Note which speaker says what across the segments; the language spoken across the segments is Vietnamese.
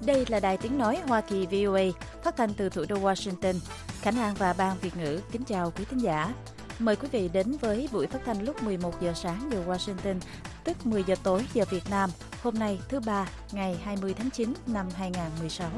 Speaker 1: Đây là Đài Tiếng Nói Hoa Kỳ VOA, phát thanh từ thủ đô Washington. Khánh An và Ban Việt ngữ kính chào quý thính giả. Mời quý vị đến với buổi phát thanh lúc 11 giờ sáng giờ Washington, tức 10 giờ tối giờ Việt Nam, hôm nay thứ Ba, ngày 20 tháng 9 năm 2016.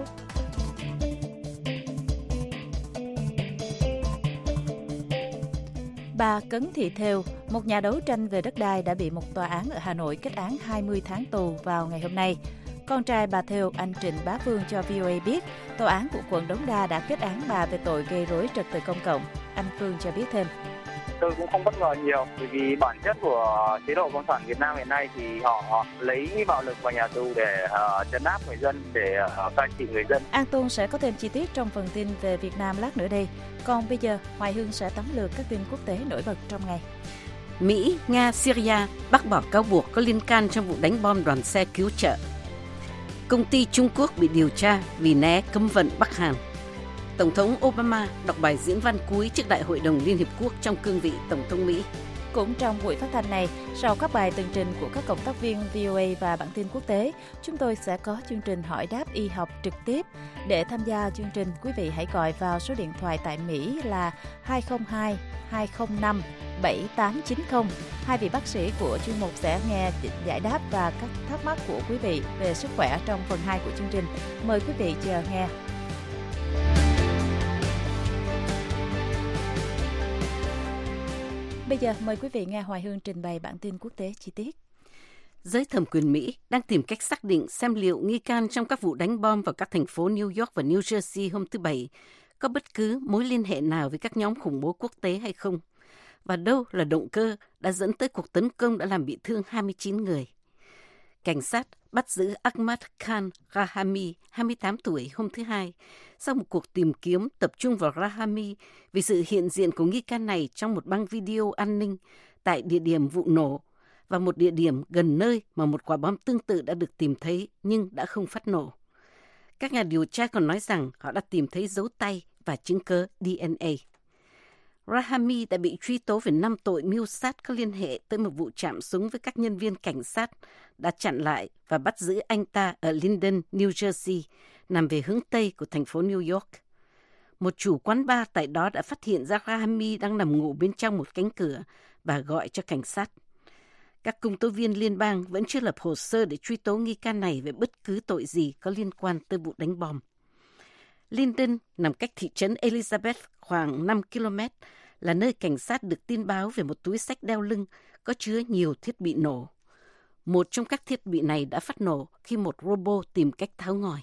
Speaker 1: Bà Cấn Thị Thêu, một nhà đấu tranh về đất đai đã bị một tòa án ở Hà Nội kết án 20 tháng tù vào ngày hôm nay. Con trai bà Thêu, anh Trịnh Bá Vương cho VOA biết, tòa án của quận Đống Đa đã kết án bà về tội gây rối trật tự công cộng. Anh Phương cho biết thêm.
Speaker 2: Tôi cũng không bất ngờ nhiều, bởi vì bản chất của chế độ Cộng sản Việt Nam hiện nay thì họ lấy bạo lực vào nhà tù để trấn áp người dân, để cai trị người dân.
Speaker 1: An Tôn sẽ có thêm chi tiết trong phần tin về Việt Nam lát nữa đây. Còn bây giờ, Hoài Hương sẽ tóm lược các tin quốc tế nổi bật trong ngày.
Speaker 3: Mỹ, Nga, Syria bác bỏ cáo buộc có liên can trong vụ đánh bom đoàn xe cứu trợ. Công ty Trung Quốc bị điều tra vì né cấm vận Bắc Hàn. Tổng thống Obama đọc bài diễn văn cuối trước Đại hội đồng Liên Hiệp Quốc trong cương vị Tổng thống Mỹ.
Speaker 1: Cũng trong buổi phát thanh này, sau các bài tường trình của các cộng tác viên VOA và bản tin quốc tế, chúng tôi sẽ có chương trình hỏi đáp y học trực tiếp. Để tham gia chương trình, quý vị hãy gọi vào số điện thoại tại Mỹ là 202 205 7890. Hai vị bác sĩ của chuyên mục sẽ nghe giải đáp và các thắc mắc của quý vị về sức khỏe trong phần 2 của chương trình. Mời quý vị chờ nghe. Bây giờ mời quý vị nghe Hoài Hương trình bày bản tin quốc tế chi tiết.
Speaker 3: Giới thẩm quyền Mỹ đang tìm cách xác định xem liệu nghi can trong các vụ đánh bom vào các thành phố New York và New Jersey hôm thứ Bảy có bất cứ mối liên hệ nào với các nhóm khủng bố quốc tế hay không, và đâu là động cơ đã dẫn tới cuộc tấn công đã làm bị thương 29 người. Cảnh sát bắt giữ Ahmad Khan Rahami, 28 tuổi, hôm thứ Hai, sau một cuộc tìm kiếm tập trung vào Rahami vì sự hiện diện của nghi can này trong một băng video an ninh tại địa điểm vụ nổ và một địa điểm gần nơi mà một quả bom tương tự đã được tìm thấy nhưng đã không phát nổ. Các nhà điều tra còn nói rằng họ đã tìm thấy dấu tay và chứng cứ DNA. Rahami đã bị truy tố về 5 tội mưu sát có liên hệ tới một vụ chạm súng với các nhân viên cảnh sát đã chặn lại và bắt giữ anh ta ở Linden, New Jersey, nằm về hướng Tây của thành phố New York. Một chủ quán bar tại đó đã phát hiện ra Rahami đang nằm ngủ bên trong một cánh cửa và gọi cho cảnh sát. Các công tố viên liên bang vẫn chưa lập hồ sơ để truy tố nghi can này về bất cứ tội gì có liên quan tới vụ đánh bom. Linden nằm cách thị trấn Elizabeth khoảng 5 km, là nơi cảnh sát được tin báo về một túi xách đeo lưng có chứa nhiều thiết bị nổ. Một trong các thiết bị này đã phát nổ khi một robot tìm cách tháo ngòi.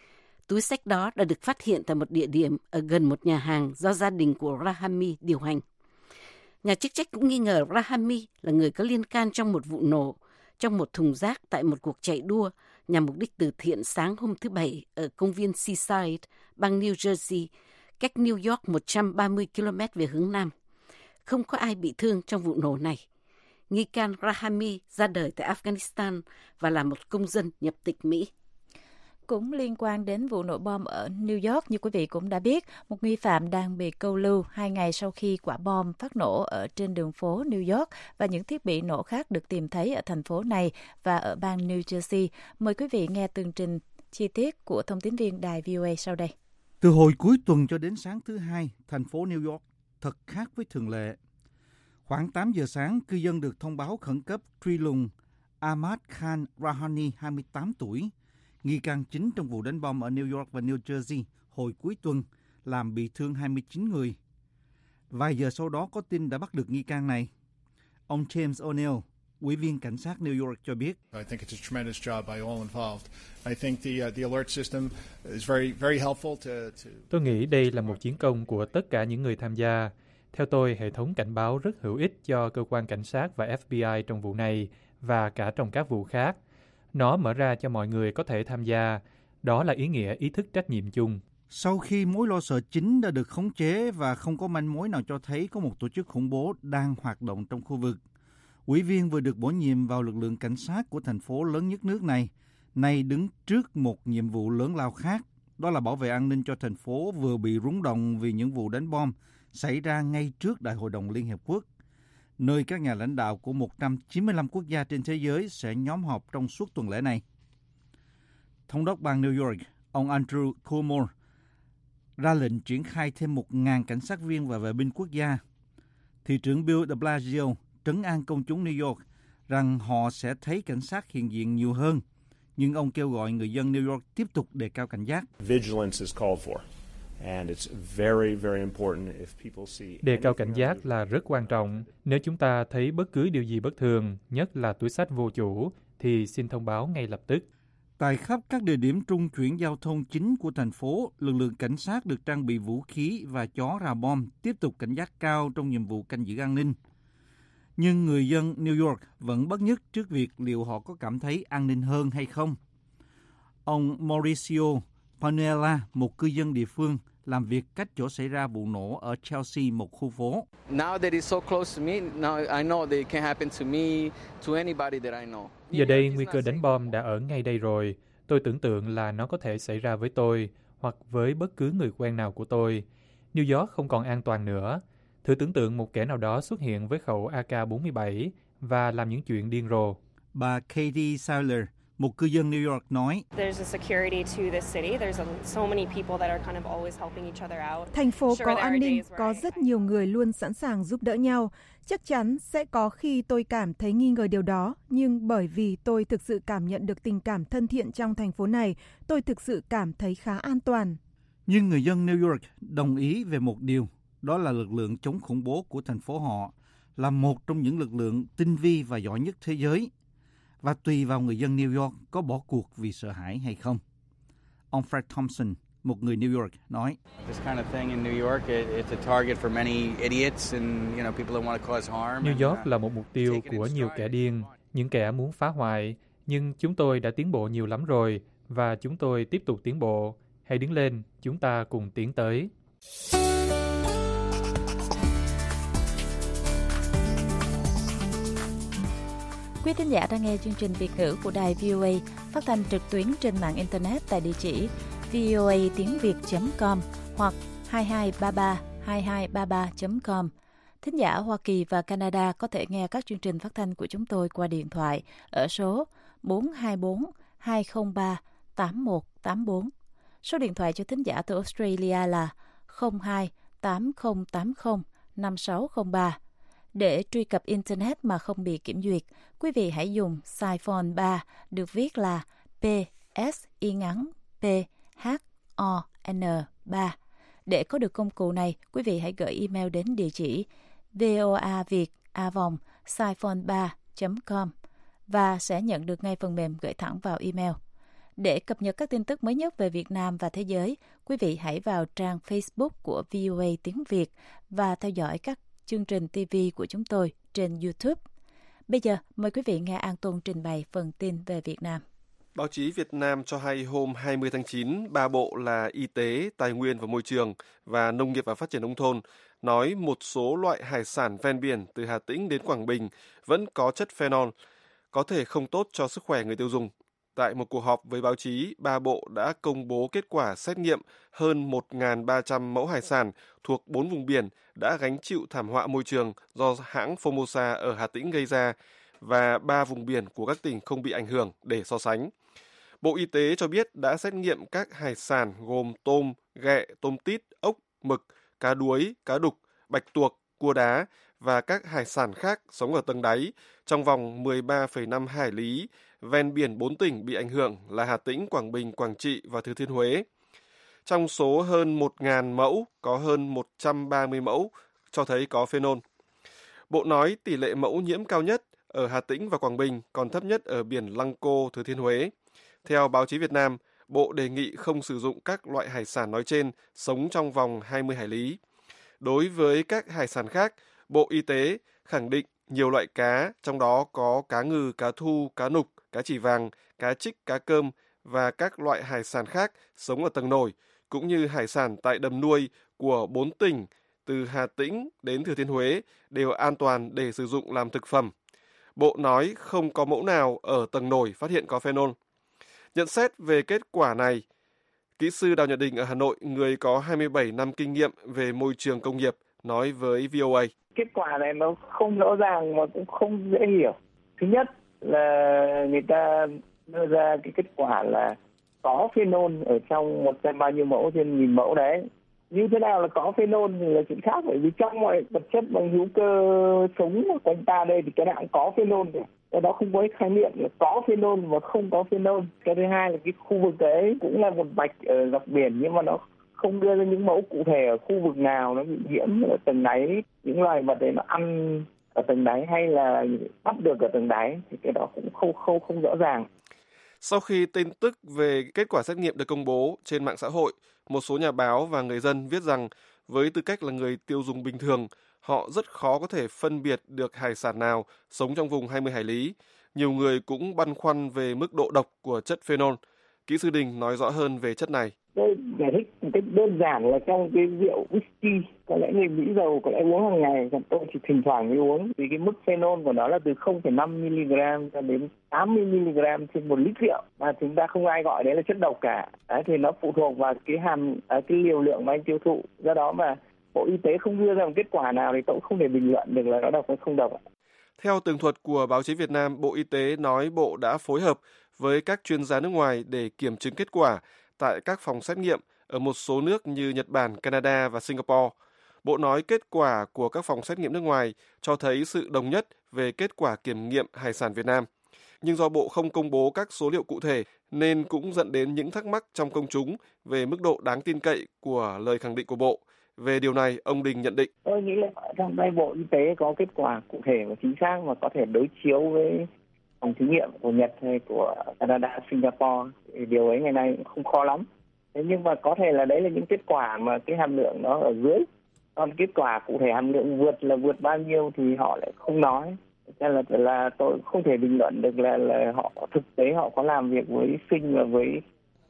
Speaker 3: Túi xách đó đã được phát hiện tại một địa điểm ở gần một nhà hàng do gia đình của Rahami điều hành. Nhà chức trách cũng nghi ngờ Rahami là người có liên can trong một vụ nổ trong một thùng rác tại một cuộc chạy đua nhằm mục đích từ thiện sáng hôm thứ Bảy ở công viên Seaside, bang New Jersey, cách New York 130 km về hướng Nam. Không có ai bị thương trong vụ nổ này. Nghi can Rahami ra đời tại Afghanistan và là một công dân nhập tịch Mỹ.
Speaker 1: Cũng liên quan đến vụ nổ bom ở New York, như quý vị cũng đã biết, một nghi phạm đang bị câu lưu 2 ngày sau khi quả bom phát nổ ở trên đường phố New York và những thiết bị nổ khác được tìm thấy ở thành phố này và ở bang New Jersey. Mời quý vị nghe tường trình chi tiết của thông tín viên đài VOA sau đây.
Speaker 4: Từ hồi cuối tuần cho đến sáng thứ Hai, thành phố New York thật khác với thường lệ. Khoảng 8 giờ sáng, cư dân được thông báo khẩn cấp truy lùng Ahmad Khan Rahami, 28 tuổi, nghi can chính trong vụ đánh bom ở New York và New Jersey hồi cuối tuần, làm bị thương 29 người. Vài giờ sau đó có tin đã bắt được nghi can này. Ông James O'Neill, Ủy viên cảnh sát New York cho biết.
Speaker 5: I think it's a tremendous job by all involved. I think the alert system is very helpful to.
Speaker 6: Tôi nghĩ đây là một chiến công của tất cả những người tham gia. Theo tôi, hệ thống cảnh báo rất hữu ích cho cơ quan cảnh sát và FBI trong vụ này và cả trong các vụ khác. Nó mở ra cho mọi người có thể tham gia. Đó là ý nghĩa ý thức trách nhiệm chung.
Speaker 4: Sau khi mối lo sợ chính đã được khống chế và không có manh mối nào cho thấy có một tổ chức khủng bố đang hoạt động trong khu vực, ủy viên vừa được bổ nhiệm vào lực lượng cảnh sát của thành phố lớn nhất nước này, nay đứng trước một nhiệm vụ lớn lao khác, đó là bảo vệ an ninh cho thành phố vừa bị rúng động vì những vụ đánh bom xảy ra ngay trước Đại hội đồng Liên Hiệp Quốc, nơi các nhà lãnh đạo của 195 quốc gia trên thế giới sẽ nhóm họp trong suốt tuần lễ này. Thống đốc bang New York, ông Andrew Cuomo, ra lệnh triển khai thêm 1.000 cảnh sát viên và vệ binh quốc gia. Thị trưởng Bill de Blasio trấn an công chúng New York rằng họ sẽ thấy cảnh sát hiện diện nhiều hơn, nhưng ông kêu gọi người dân New York tiếp tục đề cao cảnh giác.
Speaker 6: Đề cao cảnh giác là rất quan trọng. Nếu chúng ta thấy bất cứ điều gì bất thường, nhất là túi xách vô chủ, thì xin thông báo ngay lập tức.
Speaker 4: Tại khắp các địa điểm trung chuyển giao thông chính của thành phố, lực lượng cảnh sát được trang bị vũ khí và chó rào bom tiếp tục cảnh giác cao trong nhiệm vụ canh giữ an ninh. Nhưng người dân New York vẫn bất nhất trước việc liệu họ có cảm thấy an ninh hơn hay không. Ông Mauricio Panuela, một cư dân địa phương, làm việc cách chỗ xảy ra vụ nổ ở Chelsea, một khu phố.
Speaker 6: Giờ đây, nguy cơ đánh bom đã ở ngay đây rồi. Tôi tưởng tượng là nó có thể xảy ra với tôi hoặc với bất cứ người quen nào của tôi. New York không còn an toàn nữa. Thử tưởng tượng một kẻ nào đó xuất hiện với khẩu AK-47 và làm những chuyện điên rồ.
Speaker 4: Bà Katie Seiler, một cư dân New York nói,
Speaker 7: thành phố có an ninh, có rất nhiều người luôn sẵn sàng giúp đỡ nhau. Chắc chắn sẽ có khi tôi cảm thấy nghi ngờ điều đó, nhưng bởi vì tôi thực sự cảm nhận được tình cảm thân thiện trong thành phố này, tôi thực sự cảm thấy khá an toàn.
Speaker 4: Nhưng người dân New York đồng ý về một điều, đó là lực lượng chống khủng bố của thành phố họ là một trong những lực lượng tinh vi và giỏi nhất thế giới. Và tùy vào người dân New York có bỏ cuộc vì sợ hãi hay không. Ông Fred Thompson, một người New York, nói,
Speaker 6: New York là một mục tiêu của nhiều kẻ điên, những kẻ muốn phá hoại. Nhưng chúng tôi đã tiến bộ nhiều lắm rồi, và chúng tôi tiếp tục tiến bộ. Hãy đứng lên, chúng ta cùng tiến tới.
Speaker 1: Quý thính giả đang nghe chương trình Việt ngữ của đài VOA phát thanh trực tuyến trên mạng Internet tại địa chỉ voatiengviet.com hoặc 2233 Thính giả Hoa Kỳ và Canada có thể nghe các chương trình phát thanh của chúng tôi qua điện thoại ở số 424 203 8184. Số điện thoại cho thính giả từ Australia là 02 8080 5603. Để truy cập Internet mà không bị kiểm duyệt, quý vị hãy dùng Siphone 3 được viết là PSY-PHON3. Để có được công cụ này, quý vị hãy gửi email đến địa chỉ voaviet@siphone3.com và sẽ nhận được ngay phần mềm gửi thẳng vào email. Để cập nhật các tin tức mới nhất về Việt Nam và thế giới, quý vị hãy vào trang Facebook của VOA Tiếng Việt và theo dõi các chương trình TV của chúng tôi trên YouTube. Bây giờ, mời quý vị nghe An Tôn trình bày phần tin về Việt Nam.
Speaker 8: Báo chí Việt Nam cho hay hôm 20 tháng 9, 3 bộ là Y tế, Tài nguyên và Môi trường và Nông nghiệp và Phát triển Nông thôn nói một số loại hải sản ven biển từ Hà Tĩnh đến Quảng Bình vẫn có chất phenol, có thể không tốt cho sức khỏe người tiêu dùng. Tại một cuộc họp với báo chí, 3 bộ đã công bố kết quả xét nghiệm hơn 1.300 mẫu hải sản thuộc 4 vùng biển đã gánh chịu thảm họa môi trường do hãng Formosa ở Hà Tĩnh gây ra và 3 vùng biển của các tỉnh không bị ảnh hưởng để so sánh. Bộ Y tế cho biết đã xét nghiệm các hải sản gồm tôm, ghẹ, tôm tít, ốc, mực, cá đuối, cá đục, bạch tuộc, cua đá và các hải sản khác sống ở tầng đáy trong vòng 13,5 hải lý ven biển 4 tỉnh bị ảnh hưởng là Hà Tĩnh, Quảng Bình, Quảng Trị và Thừa Thiên Huế. Trong số hơn 1.000 mẫu, có hơn 130 mẫu cho thấy có phenol. Bộ nói tỷ lệ mẫu nhiễm cao nhất ở Hà Tĩnh và Quảng Bình, còn thấp nhất ở biển Lăng Cô, Thừa Thiên Huế. Theo báo chí Việt Nam, Bộ đề nghị không sử dụng các loại hải sản nói trên sống trong vòng 20 hải lý. Đối với các hải sản khác, Bộ Y tế khẳng định nhiều loại cá, trong đó có cá ngừ, cá thu, cá nục, cá chỉ vàng, cá trích, cá cơm và các loại hải sản khác sống ở tầng nổi, cũng như hải sản tại đầm nuôi của 4 tỉnh từ Hà Tĩnh đến Thừa Thiên Huế đều an toàn để sử dụng làm thực phẩm. Bộ nói không có mẫu nào ở tầng nổi phát hiện có phenol. Nhận xét về kết quả này, kỹ sư Đào Nhật Đình ở Hà Nội, người có 27 năm kinh nghiệm về môi trường công nghiệp, nói với VOA.
Speaker 2: Kết quả này nó không rõ ràng mà cũng không dễ hiểu. Thứ nhất là người ta đưa ra cái kết quả là có phenol ở trong 100 bao nhiêu mẫu trên 1000 mẫu đấy. Như thế nào là có phenol thì là chuyện khác, bởi vì trong mọi vật chất bằng hữu cơ sống quanh ta đây thì cái nào cũng có phenol rồi. Cái đó không có khái niệm là có phenol và không có phenol. Cái thứ hai là cái khu vực đấy cũng là một vạch ở dọc biển, nhưng mà nó không đưa ra những mẫu cụ thể ở khu vực nào nó bị nhiễm ở tầng đáy, những loài vật đấy nó ăn ở tầng đáy hay là bắt được ở tầng đáy, thì cái đó cũng không rõ ràng.
Speaker 8: Sau khi tin tức về kết quả xét nghiệm được công bố trên mạng xã hội, một số nhà báo và người dân viết rằng với tư cách là người tiêu dùng bình thường, họ rất khó có thể phân biệt được hải sản nào sống trong vùng 20 hải lý. Nhiều người cũng băn khoăn về mức độ độc của chất phenol. Kỹ sư Đình nói rõ hơn về chất này.
Speaker 2: Tôi giải thích một cách đơn giản là trong cái rượu whisky, có lẽ người Mỹ giàu có lẽ uống hàng ngày, còn tôi chỉ thỉnh thoảng mới uống, vì cái mức phenol của nó là từ 0,5 mg cho đến 80 mg trên 1 lít rượu, mà chúng ta không ai gọi đấy là chất độc cả. Đấy, thì nó phụ thuộc vào cái liều lượng mà anh tiêu thụ. Do đó mà Bộ Y tế không đưa ra một kết quả nào thì tôi cũng không thể bình luận được là nó độc hay không độc.
Speaker 8: Theo tường thuật của báo chí Việt Nam, Bộ Y tế nói Bộ đã phối hợp với các chuyên gia nước ngoài để kiểm chứng kết quả tại các phòng xét nghiệm ở một số nước như Nhật Bản, Canada và Singapore. Bộ nói kết quả của các phòng xét nghiệm nước ngoài cho thấy sự đồng nhất về kết quả kiểm nghiệm hải sản Việt Nam. Nhưng do Bộ không công bố các số liệu cụ thể nên cũng dẫn đến những thắc mắc trong công chúng về mức độ đáng tin cậy của lời khẳng định của Bộ. Về điều này, ông Đình nhận định.
Speaker 2: Tôi nghĩ là trong tay Bộ Y tế có kết quả cụ thể và chính xác mà có thể đối chiếu với phòng thí nghiệm của Nhật hay của Canada, Singapore. Thì điều ấy ngày nay cũng không khó lắm. Thế nhưng mà có thể là đấy là những kết quả mà cái hàm lượng nó ở dưới. Còn kết quả cụ thể hàm lượng vượt bao nhiêu thì họ lại không nói. Nên là tôi không thể bình luận được là họ thực tế họ có làm việc với Sinh và với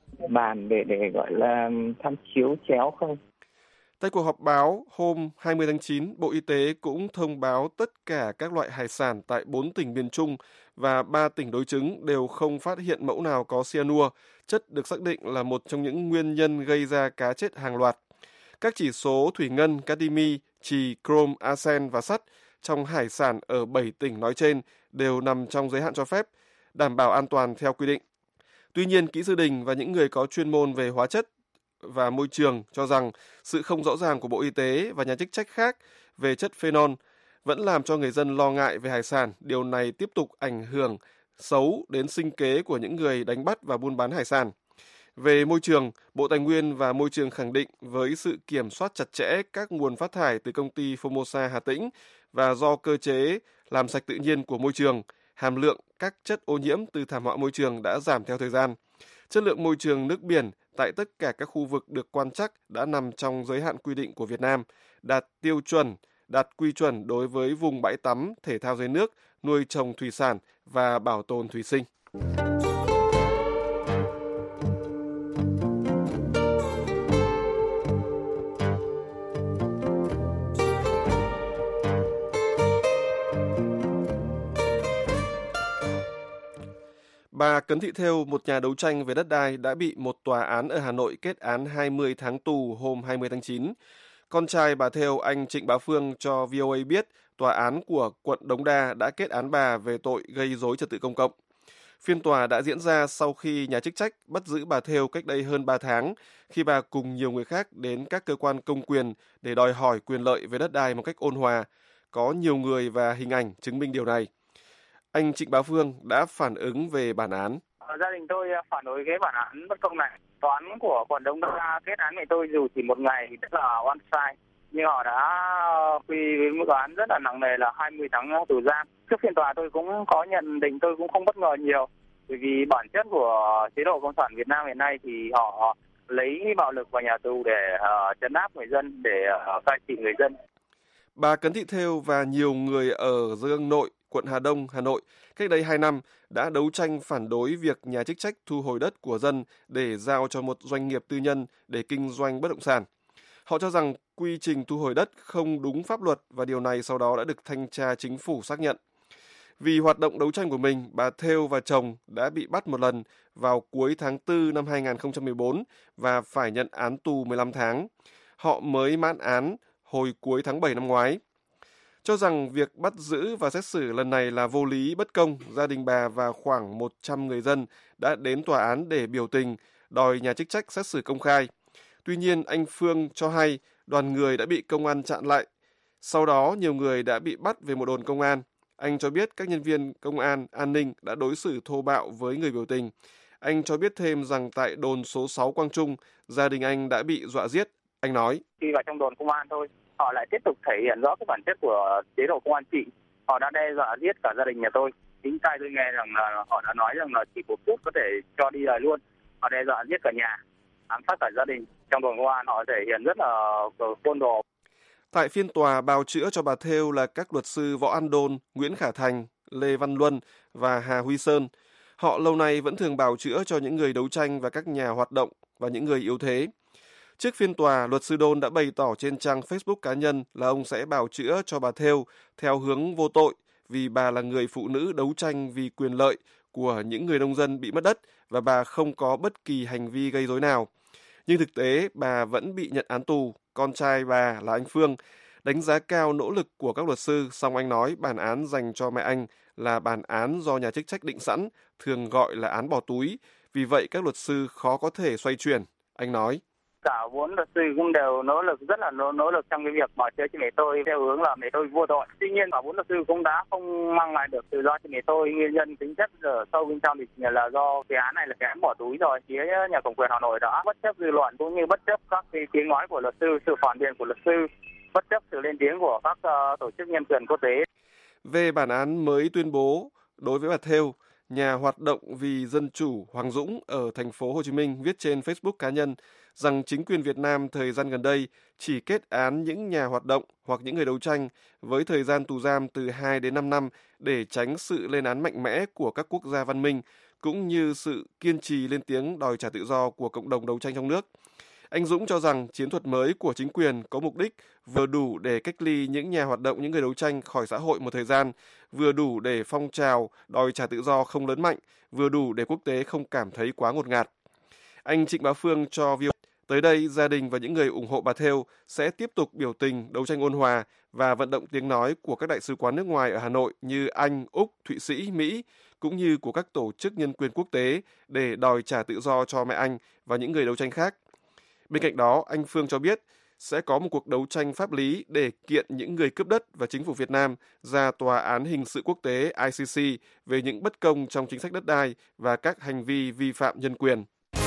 Speaker 2: bản để gọi là tham chiếu chéo không.
Speaker 8: Tại cuộc họp báo hôm 20 tháng 9, Bộ Y tế cũng thông báo tất cả các loại hải sản tại 4 tỉnh miền Trung và 3 tỉnh đối chứng đều không phát hiện mẫu nào có cyanua, chất được xác định là một trong những nguyên nhân gây ra cá chết hàng loạt. Các chỉ số thủy ngân, cadimi, chì, chrome, arsen và sắt trong hải sản ở 7 tỉnh nói trên đều nằm trong giới hạn cho phép, đảm bảo an toàn theo quy định. Tuy nhiên, kỹ sư Đình và những người có chuyên môn về hóa chất và môi trường cho rằng sự không rõ ràng của Bộ Y tế và nhà chức trách khác về chất phenol vẫn làm cho người dân lo ngại về hải sản. Điều này tiếp tục ảnh hưởng xấu đến sinh kế của những người đánh bắt và buôn bán hải sản. Về môi trường, Bộ Tài nguyên và Môi trường khẳng định với sự kiểm soát chặt chẽ các nguồn phát thải từ công ty Formosa Hà Tĩnh và do cơ chế làm sạch tự nhiên của môi trường, hàm lượng các chất ô nhiễm từ thảm họa môi trường đã giảm theo thời gian. Chất lượng môi trường nước biển tại tất cả các khu vực được quan trắc đã nằm trong giới hạn quy định của Việt Nam, đạt tiêu chuẩn, đạt quy chuẩn đối với vùng bãi tắm, thể thao dưới nước, nuôi trồng thủy sản và bảo tồn thủy sinh. Bà Cấn Thị Thêu, một nhà đấu tranh về đất đai, đã bị một tòa án ở Hà Nội kết án 20 tháng tù hôm 20 tháng 9. Con trai bà Thêu, anh Trịnh Bá Phương, cho VOA biết tòa án của quận Đống Đa đã kết án bà về tội gây rối trật tự công cộng. Phiên tòa đã diễn ra sau khi nhà chức trách bắt giữ bà Thêu cách đây hơn 3 tháng, khi bà cùng nhiều người khác đến các cơ quan công quyền để đòi hỏi quyền lợi về đất đai một cách ôn hòa. Có nhiều người và hình ảnh chứng minh điều này. Anh Trịnh Bá Phương đã phản ứng về bản án.
Speaker 2: Gia đình tôi phản đối cái bản án bất công này. Tòa án của quận Đống Đa kết án mẹ tôi dù chỉ một ngày rất là oan sai, nhưng họ đã quy với mức án rất là nặng nề là 20 tháng tù giam. Trước phiên tòa tôi cũng có nhận định, tôi cũng không bất ngờ nhiều, bởi vì bản chất của chế độ cộng sản Việt Nam hiện nay thì họ lấy bạo lực vào nhà tù để trấn áp người dân, để cai trị người dân.
Speaker 8: Bà Cấn Thị Thêu và nhiều người ở Dương Nội, quận Hà Đông, Hà Nội cách đây 2 năm đã đấu tranh phản đối việc nhà chức trách thu hồi đất của dân để giao cho một doanh nghiệp tư nhân để kinh doanh bất động sản. Họ cho rằng quy trình thu hồi đất không đúng pháp luật và điều này sau đó đã được thanh tra chính phủ xác nhận. Vì hoạt động đấu tranh của mình, bà Thêu và chồng đã bị bắt một lần vào cuối tháng 4 năm 2014 và phải nhận án tù 15 tháng. Họ mới mãn án hồi cuối tháng 7 năm ngoái. Cho rằng việc bắt giữ và xét xử lần này là vô lý, bất công, gia đình bà và khoảng 100 người dân đã đến tòa án để biểu tình, đòi nhà chức trách xét xử công khai. Tuy nhiên, anh Phương cho hay đoàn người đã bị công an chặn lại. Sau đó, nhiều người đã bị bắt về một đồn công an. Anh cho biết các nhân viên công an, an ninh đã đối xử thô bạo với người biểu tình. Anh cho biết thêm rằng tại đồn số 6 Quang Trung, gia đình anh đã bị dọa giết. Anh nói,
Speaker 2: khi vào trong đồn công an thôi, họ lại tiếp tục thể hiện rõ cái bản chất của chế độ công an trị. Họ đã đe dọa giết cả gia đình nhà tôi. Chính tai tôi nghe rằng là họ đã nói rằng là chỉ một phút có thể cho đi đời luôn. Họ đe dọa giết cả nhà, ám sát cả gia đình. Trong đồn công an họ thể hiện rất là côn đồ.
Speaker 8: Tại phiên tòa, bào chữa cho bà Thêu là các luật sư Võ An Đôn, Nguyễn Khả Thành, Lê Văn Luân và Hà Huy Sơn. Họ lâu nay vẫn thường bào chữa cho những người đấu tranh và các nhà hoạt động và những người yếu thế. Trước phiên tòa, luật sư Đôn đã bày tỏ trên trang Facebook cá nhân là ông sẽ bào chữa cho bà Thêu theo hướng vô tội vì bà là người phụ nữ đấu tranh vì quyền lợi của những người nông dân bị mất đất và bà không có bất kỳ hành vi gây rối nào. Nhưng thực tế, bà vẫn bị nhận án tù. Con trai bà là anh Phương đánh giá cao nỗ lực của các luật sư, song anh nói bản án dành cho mẹ anh là bản án do nhà chức trách định sẵn, thường gọi là án bỏ túi. Vì vậy, các luật sư khó có thể xoay chuyển. Anh nói,
Speaker 2: cả 4 luật sư cũng đều nỗ lực, rất là nỗ lực trong cái việc bảo chữa cho mẹ tôi theo hướng là mẹ tôi vô tội. Tuy nhiên, cả 4 luật sư cũng đã không mang lại được tự do cho mẹ tôi. Nguyên nhân tính chất ở sâu bên trong thì là do cái án này là cái án bỏ túi rồi. Phía nhà cầm quyền Hà Nội đã bất chấp dư luận cũng như bất chấp các cái tiếng nói của luật sư, sự phản biện của luật sư, bất chấp sự lên tiếng của các tổ chức nhân quyền quốc tế.
Speaker 8: Về bản án mới tuyên bố đối với bà Thêu, nhà hoạt động vì dân chủ Hoàng Dũng ở thành phố Hồ Chí Minh viết trên Facebook cá nhân rằng chính quyền Việt Nam thời gian gần đây chỉ kết án những nhà hoạt động hoặc những người đấu tranh với thời gian tù giam từ 2 đến 5 năm để tránh sự lên án mạnh mẽ của các quốc gia văn minh, cũng như sự kiên trì lên tiếng đòi trả tự do của cộng đồng đấu tranh trong nước. Anh Dũng cho rằng chiến thuật mới của chính quyền có mục đích vừa đủ để cách ly những nhà hoạt động, những người đấu tranh khỏi xã hội một thời gian, vừa đủ để phong trào đòi trả tự do không lớn mạnh, vừa đủ để quốc tế không cảm thấy quá ngột ngạt. Anh Trịnh Bá Phương cho VOA, tới đây gia đình và những người ủng hộ bà Thêu sẽ tiếp tục biểu tình, đấu tranh ôn hòa và vận động tiếng nói của các đại sứ quán nước ngoài ở Hà Nội như Anh, Úc, Thụy Sĩ, Mỹ, cũng như của các tổ chức nhân quyền quốc tế để đòi trả tự do cho mẹ anh và những người đấu tranh khác. Bên cạnh đó, anh Phương cho biết sẽ có một cuộc đấu tranh pháp lý để kiện những người cướp đất và chính phủ Việt Nam ra Tòa án Hình sự Quốc tế ICC về những bất công trong chính sách đất đai và các hành vi vi phạm nhân quyền.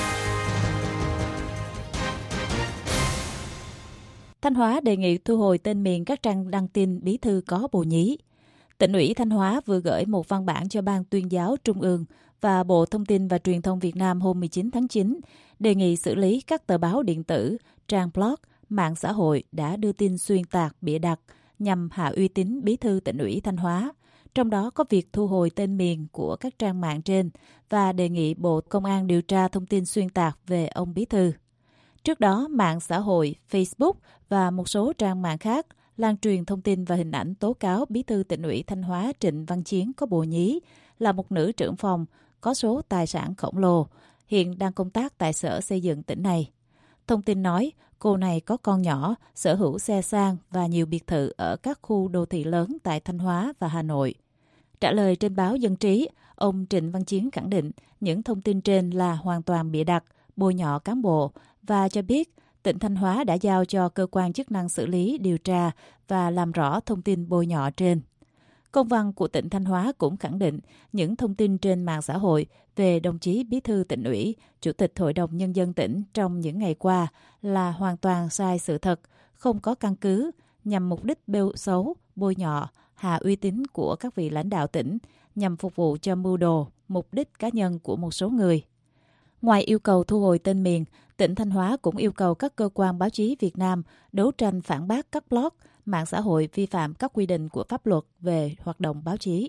Speaker 1: Thanh Hóa đề nghị thu hồi tên miền các trang đăng tin bí thư có bồ nhí. Tỉnh ủy Thanh Hóa vừa gửi một văn bản cho Ban Tuyên giáo Trung ương và Bộ Thông tin và Truyền thông Việt Nam hôm 19 tháng 9, đề nghị xử lý các tờ báo điện tử, trang blog, mạng xã hội đã đưa tin xuyên tạc, bịa đặt nhằm hạ uy tín bí thư Tỉnh ủy Thanh Hóa, trong đó có việc thu hồi tên miền của các trang mạng trên và đề nghị Bộ Công an điều tra thông tin xuyên tạc về ông bí thư. Trước đó, mạng xã hội Facebook và một số trang mạng khác lan truyền thông tin và hình ảnh tố cáo bí thư Tỉnh ủy Thanh Hóa Trịnh Văn Chiến có bồ nhí, là một nữ trưởng phòng có số tài sản khổng lồ, hiện đang công tác tại Sở Xây dựng tỉnh này. Thông tin nói cô này có con nhỏ, sở hữu xe sang và nhiều biệt thự ở các khu đô thị lớn tại Thanh Hóa và Hà Nội. Trả lời trên báo Dân Trí, ông Trịnh Văn Chiến khẳng định những thông tin trên là hoàn toàn bịa đặt, bôi nhọ cán bộ và cho biết tỉnh Thanh Hóa đã giao cho cơ quan chức năng xử lý, điều tra và làm rõ thông tin bôi nhọ trên. Công văn của tỉnh Thanh Hóa cũng khẳng định những thông tin trên mạng xã hội về đồng chí Bí thư Tỉnh ủy, Chủ tịch Hội đồng Nhân dân tỉnh trong những ngày qua là hoàn toàn sai sự thật, không có căn cứ, nhằm mục đích bêu xấu, bôi nhọ, hạ uy tín của các vị lãnh đạo tỉnh, nhằm phục vụ cho mưu đồ, mục đích cá nhân của một số người. Ngoài yêu cầu thu hồi tên miền, tỉnh Thanh Hóa cũng yêu cầu các cơ quan báo chí Việt Nam đấu tranh phản bác các blog, mạng xã hội vi phạm các quy định của pháp luật về hoạt động báo chí.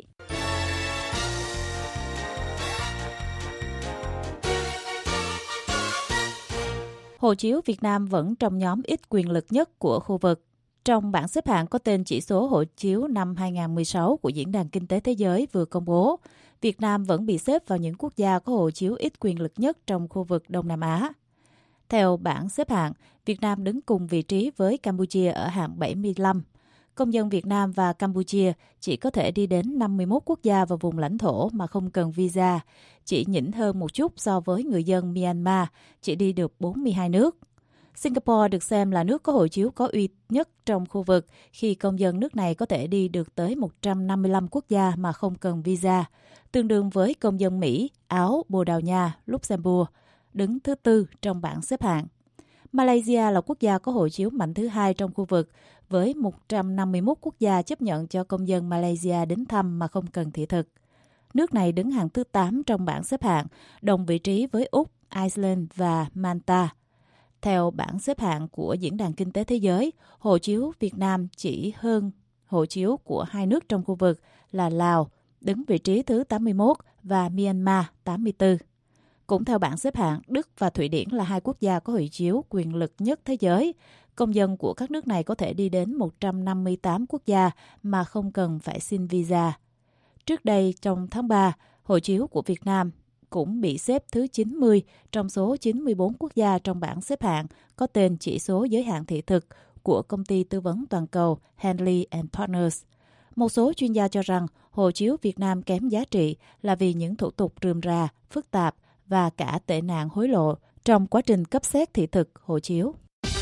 Speaker 1: Hộ chiếu Việt Nam vẫn trong nhóm ít quyền lực nhất của khu vực. Trong bảng xếp hạng có tên chỉ số hộ chiếu năm 2016 của Diễn đàn Kinh tế Thế giới vừa công bố, Việt Nam vẫn bị xếp vào những quốc gia có hộ chiếu ít quyền lực nhất trong khu vực Đông Nam Á. Theo bảng xếp hạng, Việt Nam đứng cùng vị trí với Campuchia ở hạng 75. Công dân Việt Nam và Campuchia chỉ có thể đi đến 51 quốc gia và vùng lãnh thổ mà không cần visa, chỉ nhỉnh hơn một chút so với người dân Myanmar, chỉ đi được 42 nước. Singapore được xem là nước có hộ chiếu có uy nhất trong khu vực khi công dân nước này có thể đi được tới 155 quốc gia mà không cần visa, tương đương với công dân Mỹ, Áo, Bồ Đào Nha, Luxembourg, đứng thứ tư trong bảng xếp hạng. Malaysia là quốc gia có hộ chiếu mạnh thứ hai trong khu vực, với 151 quốc gia chấp nhận cho công dân Malaysia đến thăm mà không cần thị thực. Nước này đứng hàng thứ 8 trong bảng xếp hạng, đồng vị trí với Úc, Iceland và Malta. Theo bảng xếp hạng của Diễn đàn Kinh tế Thế giới, hộ chiếu Việt Nam chỉ hơn hộ chiếu của hai nước trong khu vực là Lào, đứng vị trí thứ 81 và Myanmar 84. Cũng theo bảng xếp hạng, Đức và Thụy Điển là hai quốc gia có hộ chiếu quyền lực nhất thế giới. Công dân của các nước này có thể đi đến 158 quốc gia mà không cần phải xin visa. Trước đây, trong tháng 3, hộ chiếu của Việt Nam cũng bị xếp thứ 90 trong số 94 quốc gia trong bảng xếp hạng có tên chỉ số giới hạn thị thực của công ty tư vấn toàn cầu Henley & Partners. Một số chuyên gia cho rằng hộ chiếu Việt Nam kém giá trị là vì những thủ tục rườm rà, phức tạp và cả tệ nạn hối lộ trong quá trình cấp xét thị thực hộ chiếu.